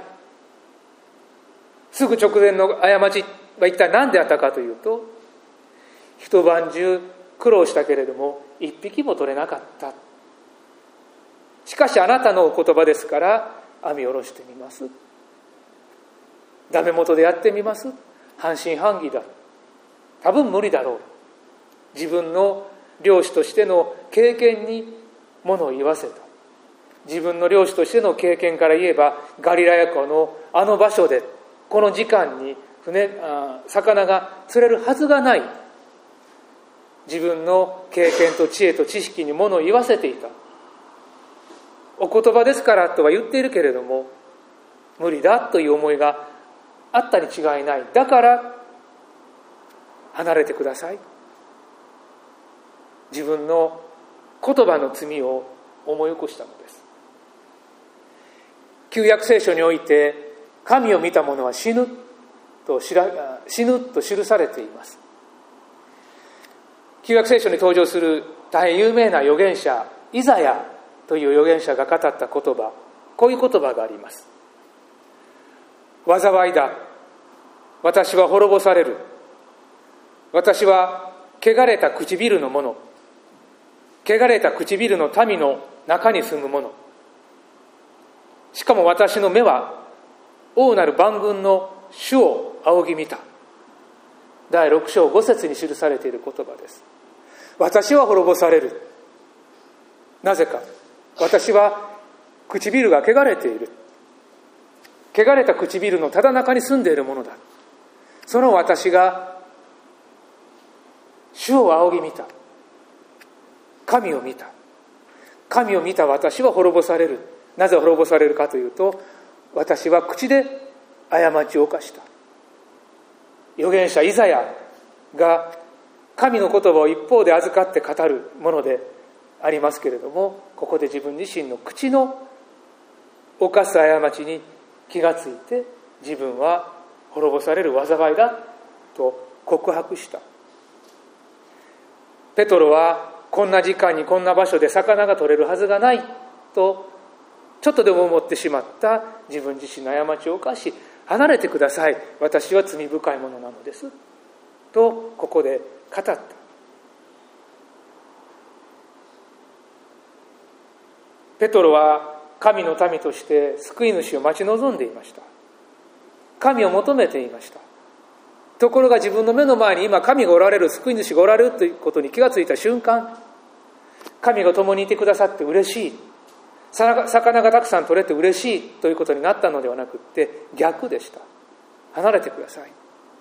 [SPEAKER 1] すぐ直前の過ちは一体何であったかというと、一晩中苦労したけれども一匹も取れなかった。しかしあなたのお言葉ですから網を下ろしてみます。ダメ元でやってみます。半信半疑だ。多分無理だろう。自分の漁師としての経験に物を言わせた。 自分の漁師としての経験から言えば、ガリラヤ湖のあの場所でこの時間に魚が釣れるはずがない。自分の経験と知恵と知識にものを言わせていた。お言葉ですからとは言っているけれども、無理だという思いがあったに違いない。だから離れてください。自分の言葉の罪を思い起こしたのです。旧約聖書において、神を見た者は死ぬと記されています。旧約聖書に登場する大変有名な預言者イザヤという預言者が語った言葉、こういう言葉があります。災いだ、私は滅ぼされる。私は汚れた唇の者、汚れた唇の民の中に住む者。しかも私の目は王なる万軍の主を仰ぎ見た。第6章5節に記されている言葉です。私は滅ぼされる。なぜか、私は唇が汚れている。汚れた唇のただ中に住んでいるものだ。その私が主を仰ぎ見た。神を見た。神を見た私は滅ぼされる。なぜ滅ぼされるかというと、私は口で過ちを犯した。預言者イザヤが神の言葉を一方で預かって語るものでありますけれども、ここで自分自身の口の犯す過ちに気がついて、自分は滅ぼされる災いだと告白した。ペトロはこんな時間にこんな場所で魚が取れるはずがないとちょっとでも思ってしまった自分自身の過ちを犯し、離れてください、私は罪深いものなのですとここで語った。ペトロは神の民として救い主を待ち望んでいました。神を求めていました。ところが自分の目の前に今神がおられる、救い主がおられるということに気がついた瞬間、神が共にいてくださって嬉しい、魚がたくさん取れて嬉しいということになったのではなくって、逆でした。離れてください。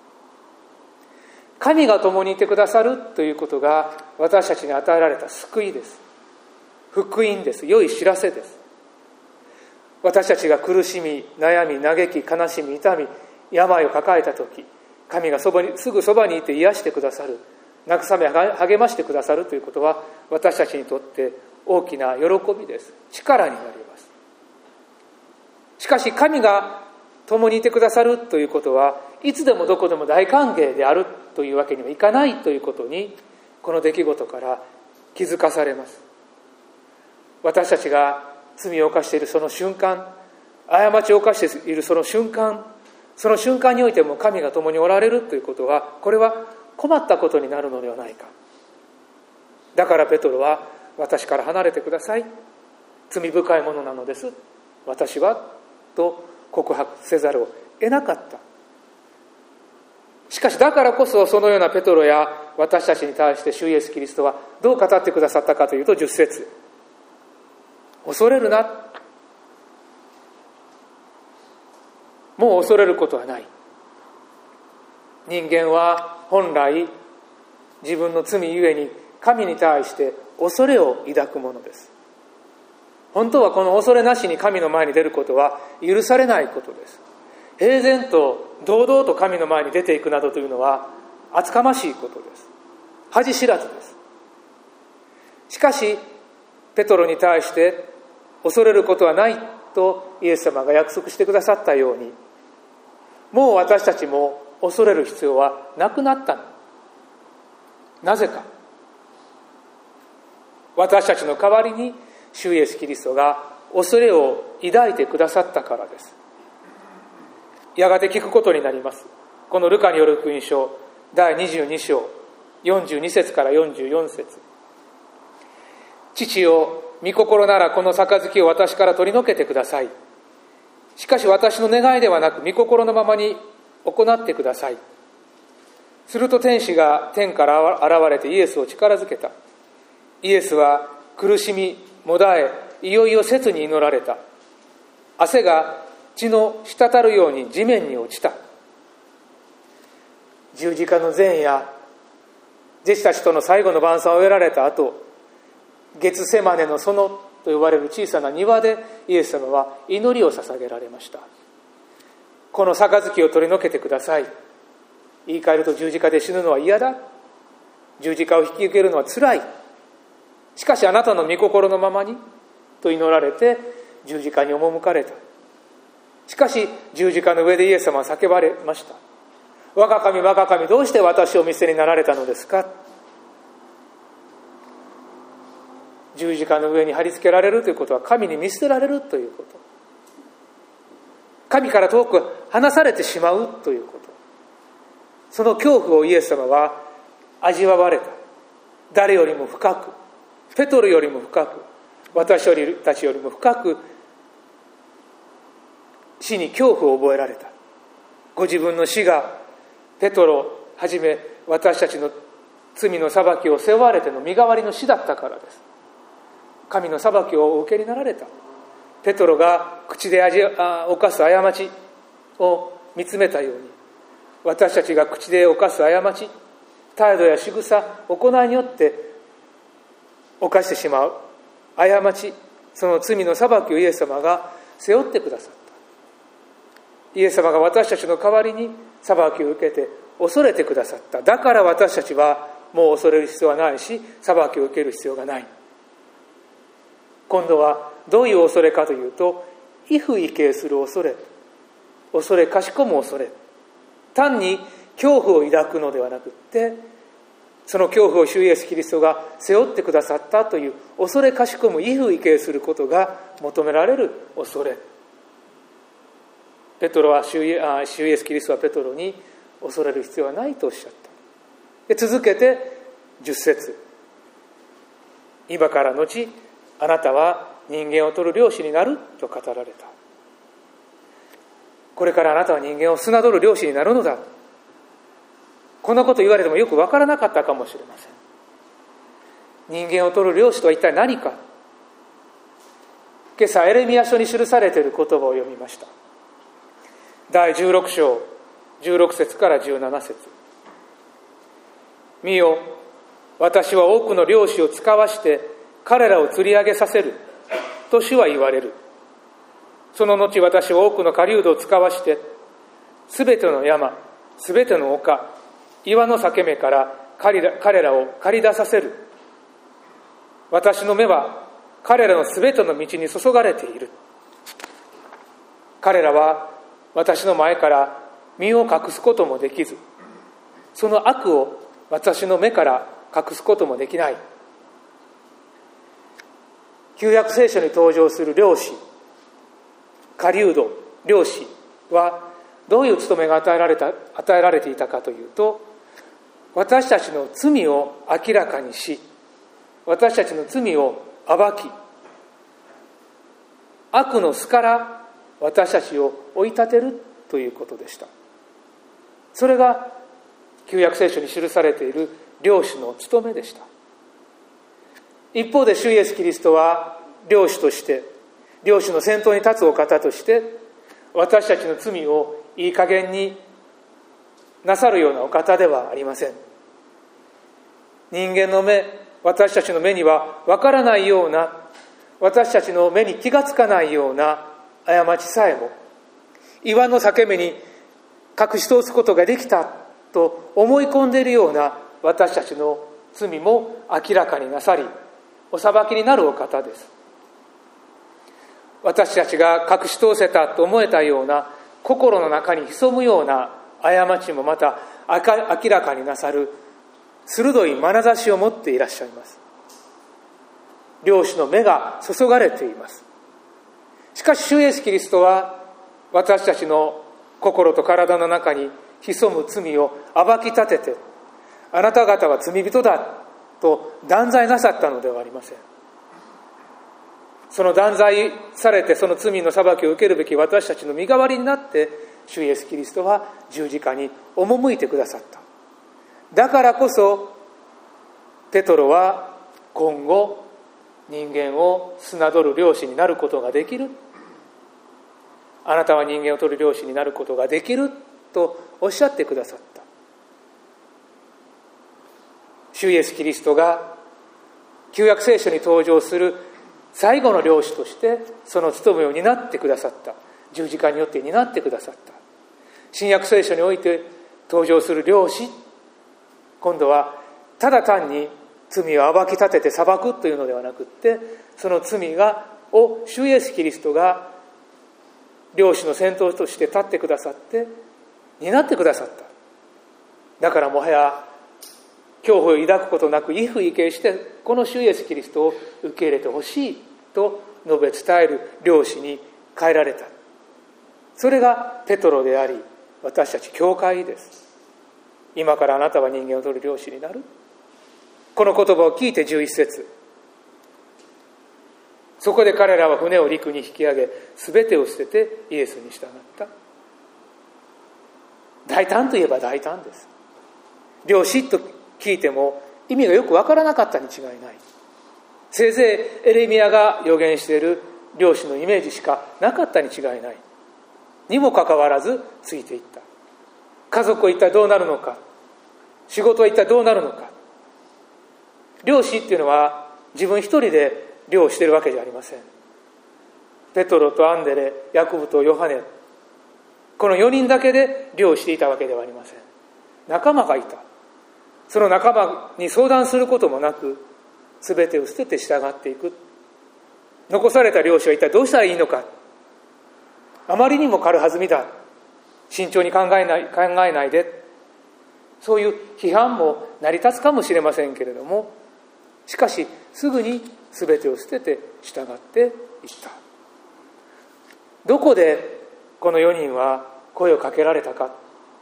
[SPEAKER 1] 神が共にいてくださるということが私たちに与えられた救いです。福音です。良い知らせです。私たちが苦しみ、悩み、嘆き、悲しみ、痛み、病を抱えたとき、神がすぐそばにいて癒してくださる、慰め励ましてくださるということは、私たちにとって大きな喜びです。力になります。しかし神が共にいてくださるということはいつでもどこでも大歓迎であるというわけにはいかないということに、この出来事から気づかされます。私たちが罪を犯しているその瞬間、過ちを犯しているその瞬間においても神が共におられるということは、これは困ったことになるのではないか。だからペトロは、私から離れてください、罪深いものなのです私はと告白せざるを得なかった。しかしだからこそ、そのようなペトロや私たちに対して主イエスキリストはどう語ってくださったかというと、10節、恐れるな、もう恐れることはない。人間は本来自分の罪ゆえに神に対して恐れを抱くものです。本当はこの恐れなしに神の前に出ることは許されないことです。平然と堂々と神の前に出ていくなどというのは厚かましいことです。恥知らずです。しかしペトロに対して恐れることはないとイエス様が約束してくださったように、もう私たちも恐れる必要はなくなったの。なぜか、私たちの代わりに主イエスキリストが恐れを抱いてくださったからです。やがて聞くことになります。このルカによる福音書第22章42節から44節、父よ、御心ならこの杯を私から取り除けてください。しかし私の願いではなく御心のままに行ってください。すると天使が天から現れてイエスを力づけた。イエスは苦しみもだえいよいよ切に祈られた。汗が血の滴るように地面に落ちた。十字架の前夜、弟子たちとの最後の晩餐を終えられた後、ゲツセマネの園と呼ばれる小さな庭でイエス様は祈りを捧げられました。この杯を取り除けてください。言い換えると、十字架で死ぬのは嫌だ。十字架を引き受けるのはつらい。しかしあなたの御心のままにと祈られて十字架に赴かれた。しかし十字架の上でイエス様は叫ばれました。我が神、我が神、どうして私をお見捨てになられたのですか。十字架の上に貼り付けられるということは、神に見捨てられるということ。神から遠く離されてしまうということ。その恐怖をイエス様は味わわれた。誰よりも深く、ペトロよりも深く、私たちよりも深く死に恐怖を覚えられた。ご自分の死がペトロはじめ私たちの罪の裁きを背負われての身代わりの死だったからです。神の裁きをお受けになられた。ペトロが口で犯す過ちを見つめたように、私たちが口で犯す過ち、態度や仕草、行いによって犯してしまう過ち、その罪の裁きをイエス様が背負ってくださった。イエス様が私たちの代わりに裁きを受けて恐れてくださった。だから私たちはもう恐れる必要はないし、裁きを受ける必要がない。今度はどういう恐れかというと、畏怖畏敬する恐れ、恐れかしこむ恐れ、単に恐怖を抱くのではなくって、その恐怖を主イエスキリストが背負ってくださったという恐れかしこむ畏怖畏敬することが求められる恐れ。ペトロは主イエスキリストはペトロに恐れる必要はないとおっしゃった。で続けて10節、今から後あなたは人間を取る漁師になると語られた。これからあなたは人間を砂取る漁師になるのだ。こんなこと言われてもよく分からなかったかもしれません。人間を取る漁師とは一体何か。今朝エレミヤ書に記されている言葉を読みました。第16章16節から17節。見よ、私は多くの漁師を使わして彼らを釣り上げさせると主は言われる。その後私は多くの狩人を使わしてすべての山、すべての丘、岩の裂け目から彼らを駆り出させる。私の目は彼らのすべての道に注がれている。彼らは私の前から身を隠すこともできず、その悪を私の目から隠すこともできない。旧約聖書に登場する漁師、狩人、漁師はどういう務めが与えられていたかというと、私たちの罪を明らかにし、私たちの罪を暴き、悪の巣から私たちを追い立てるということでした。それが旧約聖書に記されている漁師の務めでした。一方で主イエスキリストは漁師として、漁師の先頭に立つお方として、私たちの罪をいい加減になさるようなお方ではありません。人間の目、私たちの目には分からないような、私たちの目に気がつかないような過ちさえも、岩の裂け目に隠し通すことができたと思い込んでいるような私たちの罪も明らかになさり、お裁きになるお方です。私たちが隠し通せたと思えたような、心の中に潜むような過ちもまた明らかになさる鋭い眼差しを持っていらっしゃいます。漁師の目が注がれています。しかし主イエスキリストは私たちの心と体の中に潜む罪を暴き立てて、あなた方は罪人だと断罪なさったのではありません。その断罪されてその罪の裁きを受けるべき私たちの身代わりになって、主イエスキリストは十字架に赴いてくださった。だからこそペトロは今後人間を侮る漁師になることができる。あなたは人間を取る漁師になることができるとおっしゃってくださった。主イエスキリストが旧約聖書に登場する最後の漁師としてその務めを担ってくださった。十字架によって担ってくださった。新約聖書において登場する漁師、今度はただ単に罪を暴き立てて裁くというのではなくって、その罪を主イエスキリストが漁師の先頭として立ってくださって担ってくださった。だからもはや恐怖を抱くことなく、畏怖畏敬してこの主イエスキリストを受け入れてほしいと述べ伝える漁師に変えられた。それがペトロであり、私たち教会です。今からあなたは人間を取る漁師になる。この言葉を聞いて11節、そこで彼らは船を陸に引き上げ、すべてを捨ててイエスに従った。大胆といえば大胆です。漁師と聞いても意味がよくわからなかったに違いない。せいぜいエレミヤが予言している漁師のイメージしかなかったに違いない。にもかかわらずついていった。家族は一体どうなるのか、仕事は一体どうなるのか。漁師っていうのは自分一人で漁をしているわけじゃありません。ペトロとアンデレ、ヤコブとヨハネ、この4人だけで漁をしていたわけではありません。仲間がいた。その仲間に相談することもなく、全てを捨てて従っていく。残された漁師は一体どうしたらいいのか。あまりにも軽はずみだ、慎重に考えないで、そういう批判も成り立つかもしれませんけれども、しかしすぐに全てを捨てて従っていった。どこでこの4人は声をかけられたか。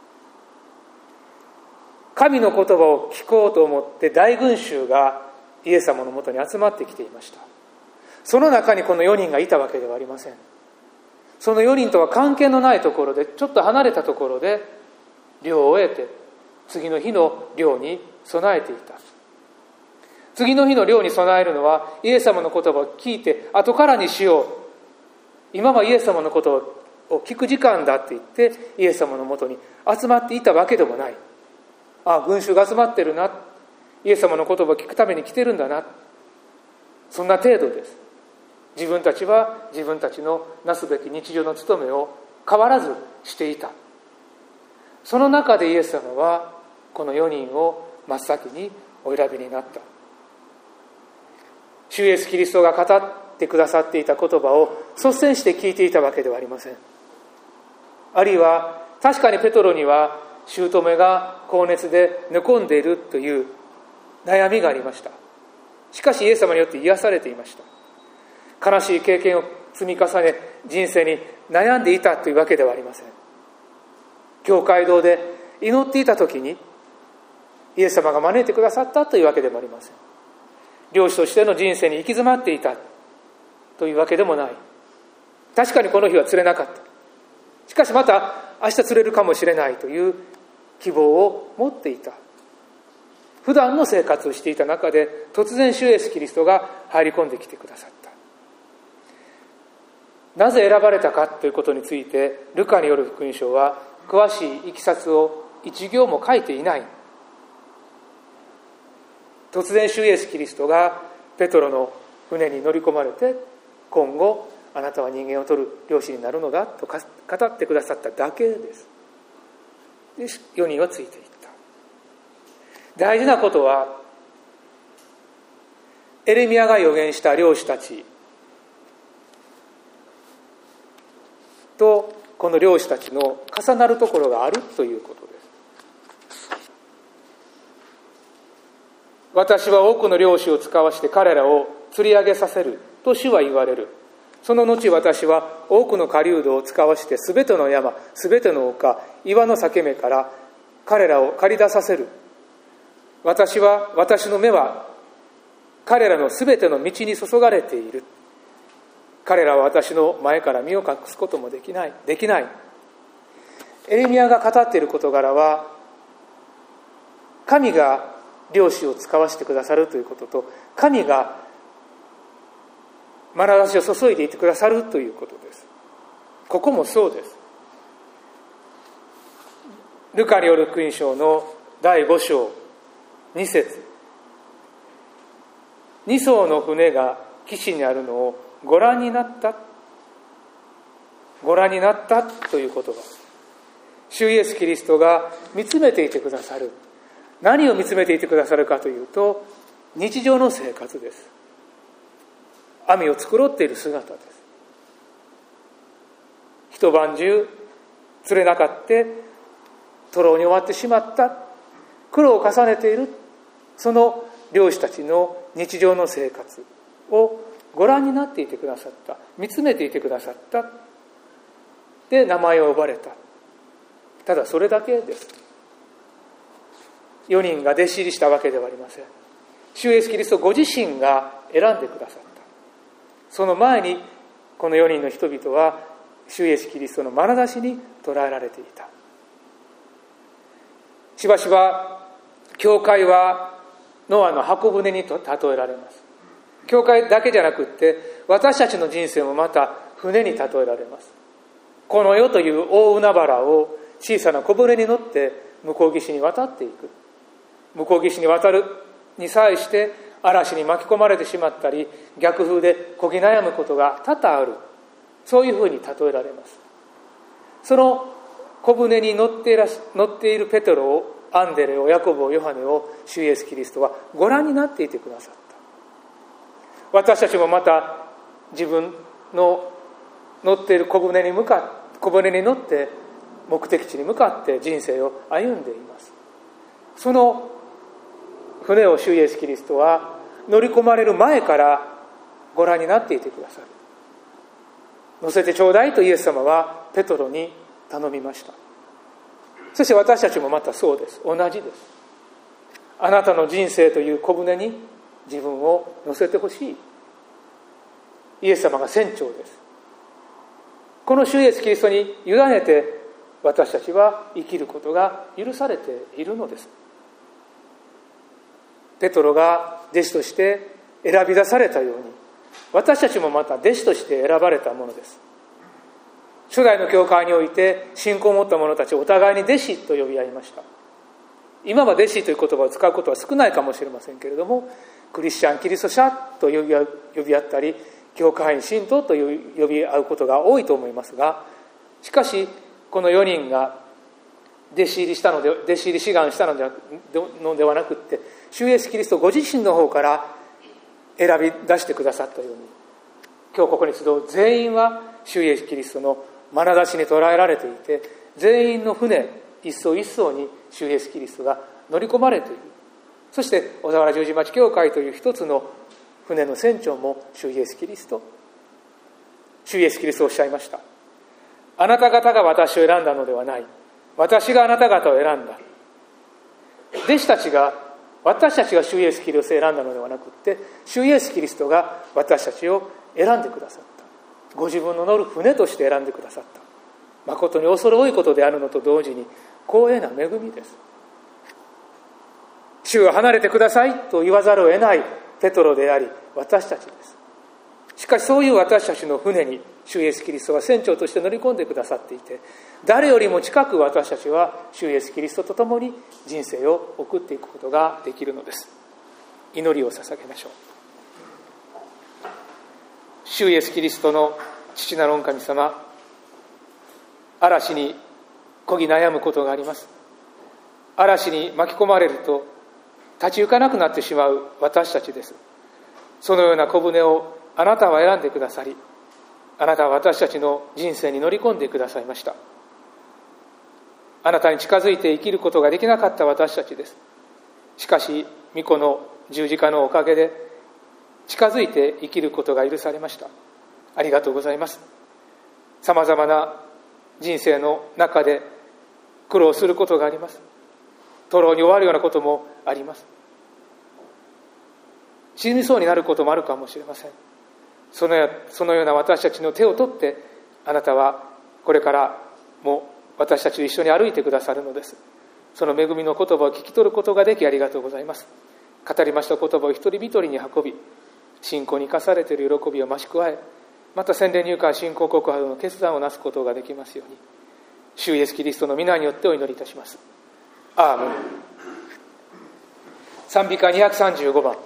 [SPEAKER 1] 神の言葉を聞こうと思って大群衆がイエス様のもとに集まってきていました。その中にこの4人がいたわけではありません。その4人とは関係のないところで、ちょっと離れたところで漁を終えて次の日の漁に備えていた。次の日の漁に備えるのはイエス様の言葉を聞いて後からにしよう、今はイエス様のことを聞く時間だって言ってイエス様のもとに集まっていたわけでもない。群衆が集まってるな、イエス様の言葉を聞くために来てるんだな、そんな程度です。自分たちは自分たちのなすべき日常の務めを変わらずしていた。その中でイエス様はこの4人を真っ先にお選びになった。主イエスキリストが語ってくださっていた言葉を率先して聞いていたわけではありません。あるいは確かにペトロには姑が高熱で寝込んでいるという悩みがありました。しかしイエス様によって癒されていました。悲しい経験を積み重ね人生に悩んでいたというわけではありません。教会堂で祈っていた時にイエス様が招いてくださったというわけでもありません。漁師としての人生に行き詰まっていたというわけでもない。確かにこの日は釣れなかった。しかしまた明日釣れるかもしれないという希望を持っていた。普段の生活をしていた中で突然主イエスキリストが入り込んできてくださった。なぜ選ばれたかということについてルカによる福音書は詳しいいきさつを一行も書いていない。突然主イエスキリストがペトロの船に乗り込まれて、今後あなたは人間を取る漁師になるのだと語ってくださっただけです。で4人はついていった。大事なことはエレミヤが預言した漁師たちとこの漁師たちの重なるところがあるということです。私は多くの漁師を使わして彼らを釣り上げさせると主は言われる。その後私は多くの狩人を使わしてすべての山、すべての丘、岩の裂け目から彼らを駆り出させる。私の目は彼らのすべての道に注がれている。彼らは私の前から身を隠すこともできない。エレミヤが語っている事柄は、神が漁師を使わせてくださるということと、神が眼差しを注いでいてくださるということです。ここもそうです。ルカによる福音書の第5章2節、2艘の船が岸にあるのをご覧になったという言葉、主イエスキリストが見つめていてくださる。何を見つめていてくださるかというと、日常の生活です。網を繕っている姿です。一晩中釣れなかって徒労に終わってしまった、苦労を重ねている、その漁師たちの日常の生活をご覧になっていてくださった、見つめていてくださった。で、名前を呼ばれた。ただそれだけです。4人が弟子入りしたわけではありません。主イエスキリストご自身が選んでくださった。その前にこの4人の人々は主イエスキリストの眼差しに捉えられていた。しばしば教会はノアの箱舟に例えられます。教会だけじゃなくって私たちの人生もまた船に例えられます。この世という大海原を小さな小舟に乗って向こう岸に渡っていく。向こう岸に渡るに際して嵐に巻き込まれてしまったり、逆風でこぎ悩むことが多々ある。そういうふうに例えられます。その小舟に乗っているペテロを、アンデレを、ヤコブを、ヨハネを主イエスキリストはご覧になっていてくださった。私たちもまた自分の乗っている小舟に乗って目的地に向かって人生を歩んでいます。その船を主イエスキリストは乗り込まれる前からご覧になっていてくださる。乗せてちょうだいとイエス様はペトロに頼みました。そして私たちもまたそうです。同じです。あなたの人生という小舟に自分を乗せてほしい。イエス様が船長です。この主イエスキリストに委ねて私たちは生きることが許されているのです。ペトロが弟子として選び出されたように、私たちもまた弟子として選ばれたものです。初代の教会において信仰を持った者たちをお互いに弟子と呼び合いました。今は弟子という言葉を使うことは少ないかもしれませんけれども、クリスチャン、キリスト者と呼び合ったり、教会員、信徒と呼び合うことが多いと思いますが、しかしこの4人が弟子入り志願したのではなくって、主イエスキリストご自身の方から選び出してくださったように、今日ここに集う全員は主イエスキリストの眼差しに捉えられていて、全員の船一艘一艘に主イエスキリストが乗り込まれている。そして小田原十字町教会という一つの船の船長も主イエスキリスト。主イエスキリストおっしゃいました。あなた方が私を選んだのではない。私があなた方を選んだ。弟子たちが、私たちが主イエスキリストを選んだのではなくって、主イエスキリストが私たちを選んでくださった。ご自分の乗る船として選んでくださった。誠に恐れ多いことであるのと同時に光栄な恵みです。主を離れてくださいと言わざるを得ないペトロであり、私たちです。しかしそういう私たちの船に主イエスキリストが船長として乗り込んでくださっていて、誰よりも近く私たちは主イエスキリストと共に人生を送っていくことができるのです。祈りを捧げましょう。主イエスキリストの父なる御神様、嵐にこぎ悩むことがあります。嵐に巻き込まれると立ち行かなくなってしまう私たちです。そのような小舟をあなたは選んでくださり、あなたは私たちの人生に乗り込んでくださいました。あなたに近づいて生きることができなかった私たちです。しかし御子の十字架のおかげで近づいて生きることが許されました。ありがとうございます。さまざまな人生の中で苦労することがあります。徒労に終わるようなこともあります。死にそうになることもあるかもしれません。そのような私たちの手を取ってあなたはこれからも私たちと一緒に歩いてくださるのです。その恵みの言葉を聞き取ることができありがとうございます。語りました言葉を一人一人に運び、 信仰に生かされている喜びを増し加え、また洗礼入会信仰告白の決断をなすことができますように、主イエスキリストの皆によってお祈りいたします。アーメン。賛美歌235番。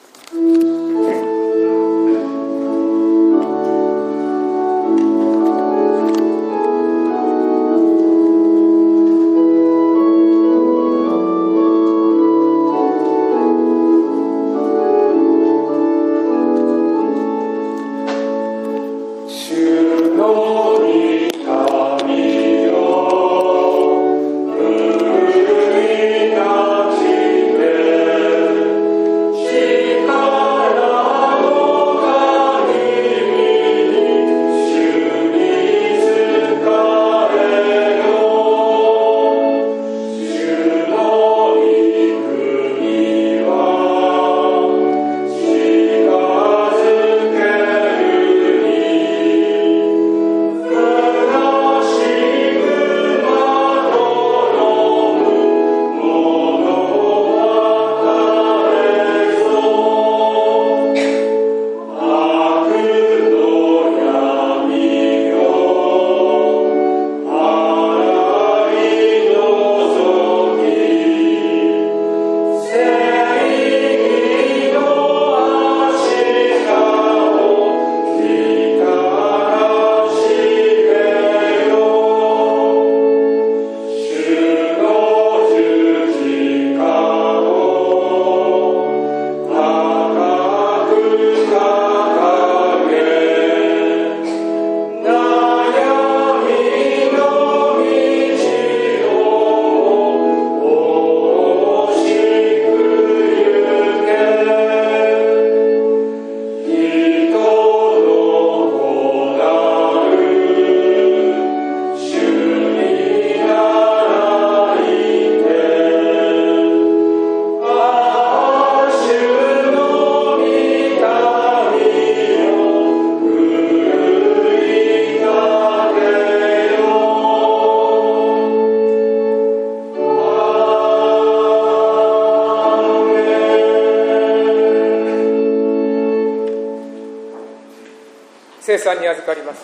[SPEAKER 1] 聖餐に預かります。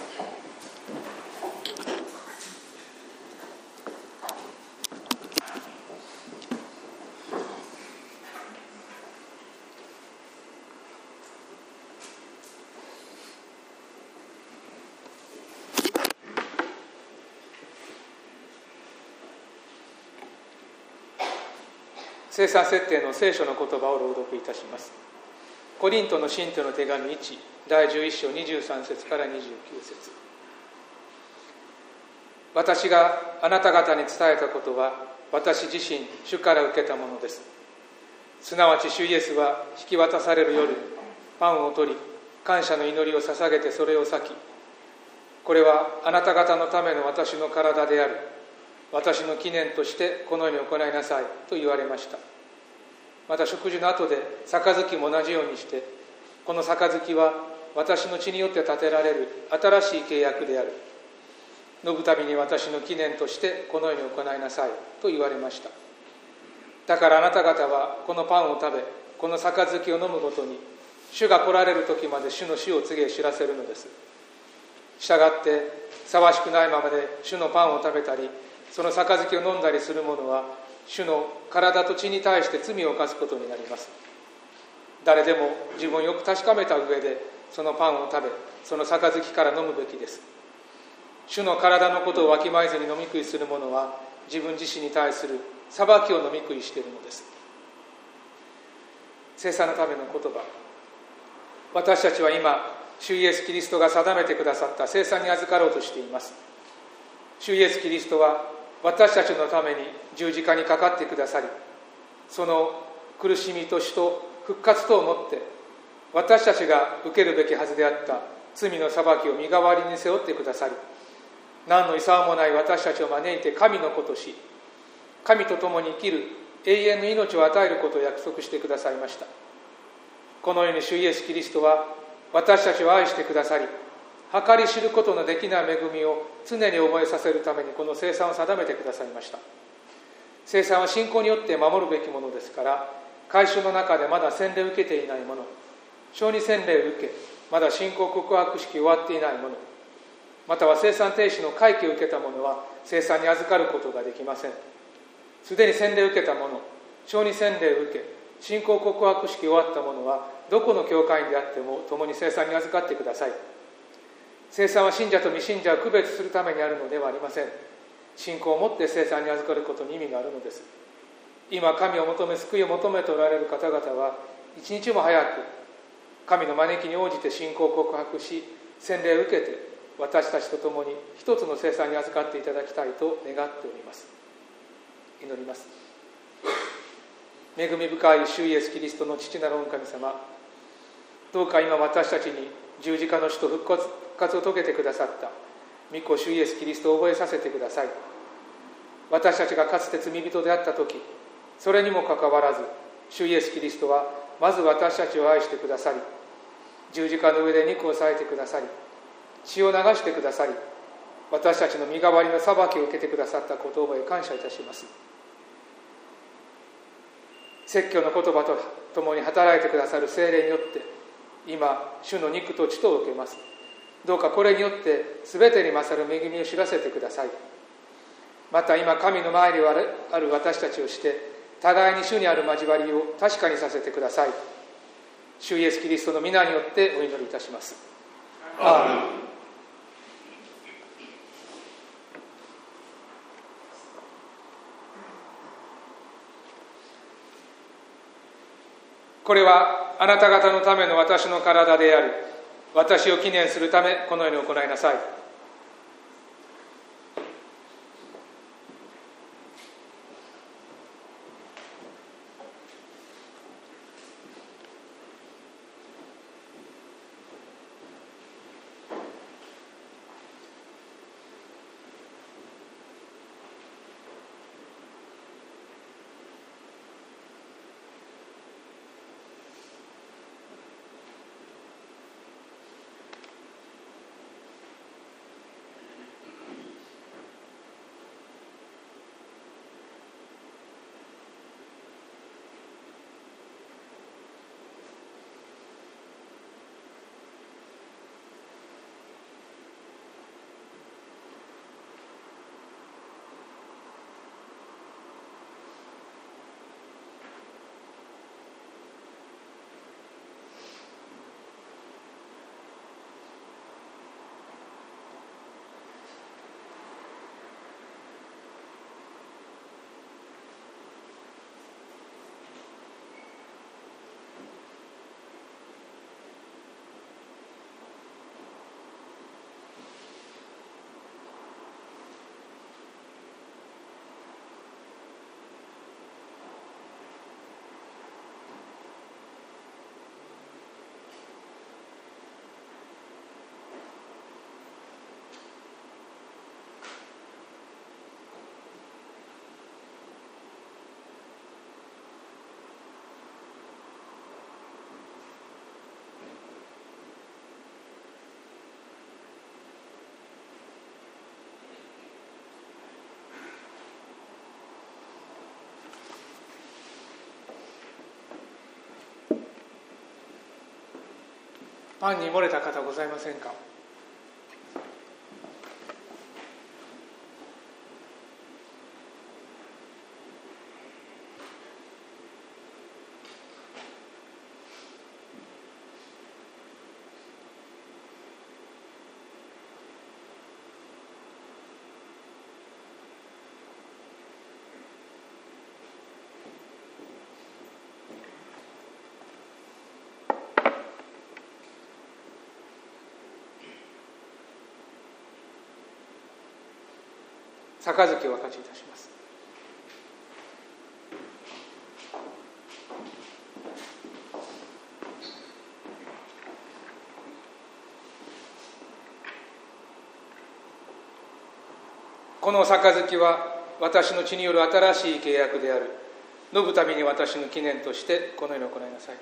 [SPEAKER 1] 聖餐設定の聖書の言葉を朗読いたします。コリントの信徒の手紙1第11章23節から29節。私があなた方に伝えたことは私自身主から受けたものです。すなわち主イエスは引き渡される夜、パンを取り感謝の祈りを捧げてそれを裂き、これはあなた方のための私の体である、私の記念としてこのように行いなさいと言われました。また食事の後で杯も同じようにして、この杯は私の血によって立てられる新しい契約である、飲むたびに私の記念としてこのように行いなさいと言われました。だからあなた方はこのパンを食べ、この杯を飲むごとに主が来られる時まで主の死を告げ知らせるのです。したがってふさわしくないままで主のパンを食べたり、その杯を飲んだりする者は主の体と血に対して罪を犯すことになります。誰でも自分をよく確かめた上でそのパンを食べ、その杯から飲むべきです。主の体のことをわきまえずに飲み食いする者は自分自身に対する裁きを飲み食いしているのです。聖餐のための言葉。私たちは今主イエスキリストが定めてくださった聖餐に預かろうとしています。主イエスキリストは私たちのために十字架にかかってくださり、その苦しみと死と復活とをもって私たちが受けるべきはずであった罪の裁きを身代わりに背負ってくださり、何の遺もない私たちを招いて神の子とし、神と共に生きる永遠の命を与えることを約束してくださいました。このように主イエスキリストは私たちを愛してくださり、計り知ることのできない恵みを常に覚えさせるためにこの聖餐を定めてくださいました。聖餐は信仰によって守るべきものですから、改宗の中でまだ洗礼を受けていない者、 小児洗礼を受け、まだ信仰告白式終わっていない者、または生産停止の回帰を受けた者は生産に預かることができません。すでに洗礼を受けた者、小児洗礼を受け、信仰告白式終わった者はどこの教会員であっても共に生産に預かってください。生産は信者と未信者を区別するためにあるのではありません。信仰を持って生産に預かることに意味があるのです。今神を求め救いを求めておられる方々は一日も早く神の招きに応じて信仰を告白し、洗礼を受けて私たちと共に一つの生産に預かっていただきたいと願っております。祈ります。恵み深い主イエスキリストの父なる御神様、どうか今私たちに十字架の死と復活を遂げてくださった御子主イエスキリストを覚えさせてください。私たちがかつて罪人であった時、それにもかかわらず主イエスキリストはまず私たちを愛してくださり、十字架の上で肉を裂いてくださり、血を流してくださり、私たちの身代わりの裁きを受けてくださったことを覚え感謝いたします。説教の言葉と共に働いてくださる聖霊によって今主の肉と血とを受けます。どうかこれによって全てに勝る恵みを知らせてください。また今神の前にある私たちをして互いに主にある交わりを確かにさせてください。主イエスキリストの皆によってお祈りいたします。アーメン。これはあなた方のための私の体である。私を記念するためこのように行いなさい。パンに漏れた方ございませんか。杯をお分かちいたします。この杯は私の血による新しい契約である。飲むたびに私の記念としてこのように行いなさい。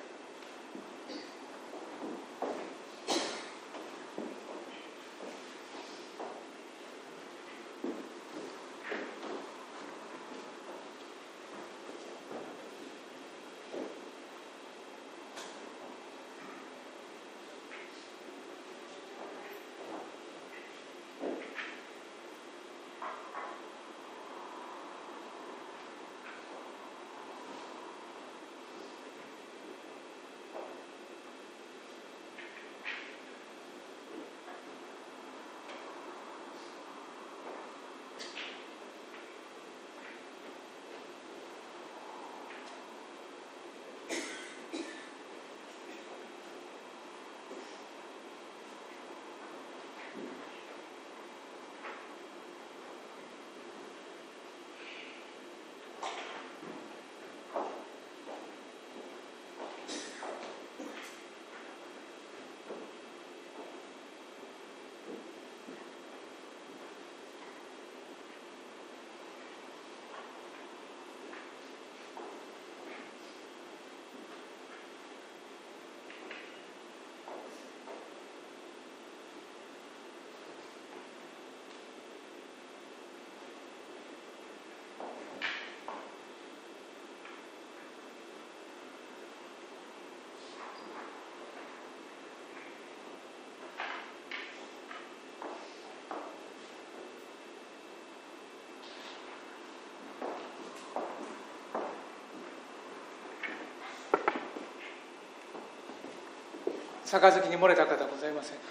[SPEAKER 1] 杯に漏れた方ございませんか。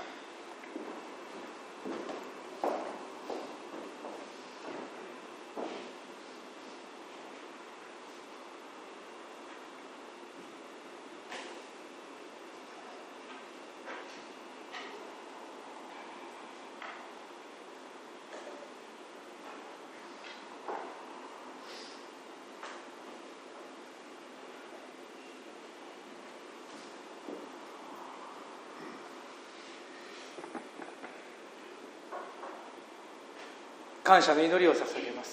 [SPEAKER 1] 感謝の祈りを捧げます。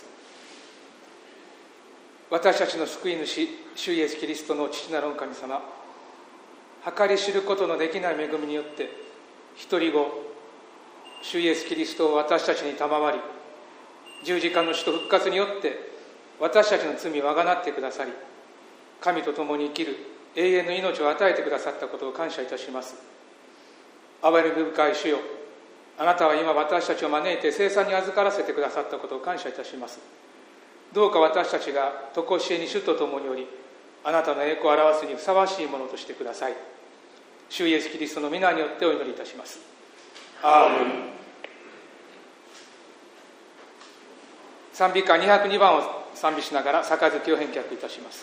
[SPEAKER 1] 私たちの救い主、主イエスキリストの父なる御神様、計り知ることのできない恵みによって一人子、主イエスキリストを私たちに賜り、十字架の死と復活によって私たちの罪をあがなってくださり、神と共に生きる永遠の命を与えてくださったことを感謝いたします。憐れみ深い主よ、あなたは今私たちを招いて聖餐に預からせてくださったことを感謝いたします。どうか私たちが常しえに主と共により、あなたの栄光を表すにふさわしいものとしてください。主イエスキリストの皆によってお祈りいたします。アーメン。賛美歌202番を賛美しながら杯を返却いたします。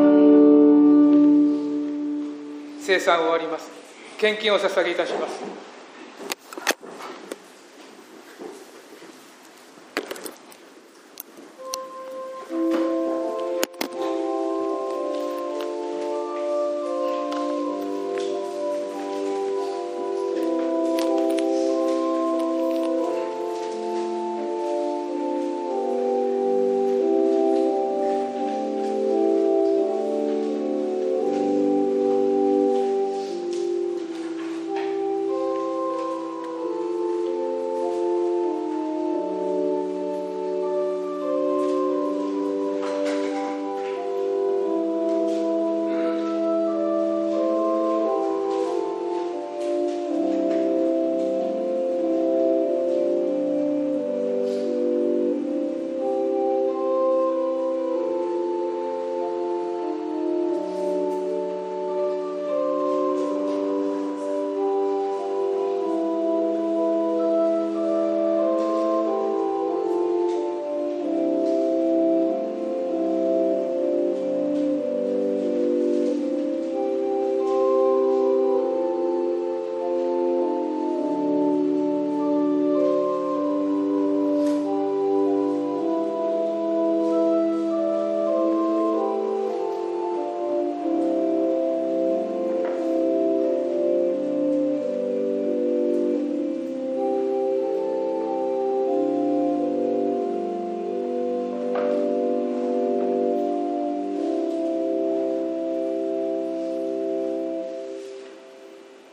[SPEAKER 1] 聖餐を終わります。献金をお捧げいたします。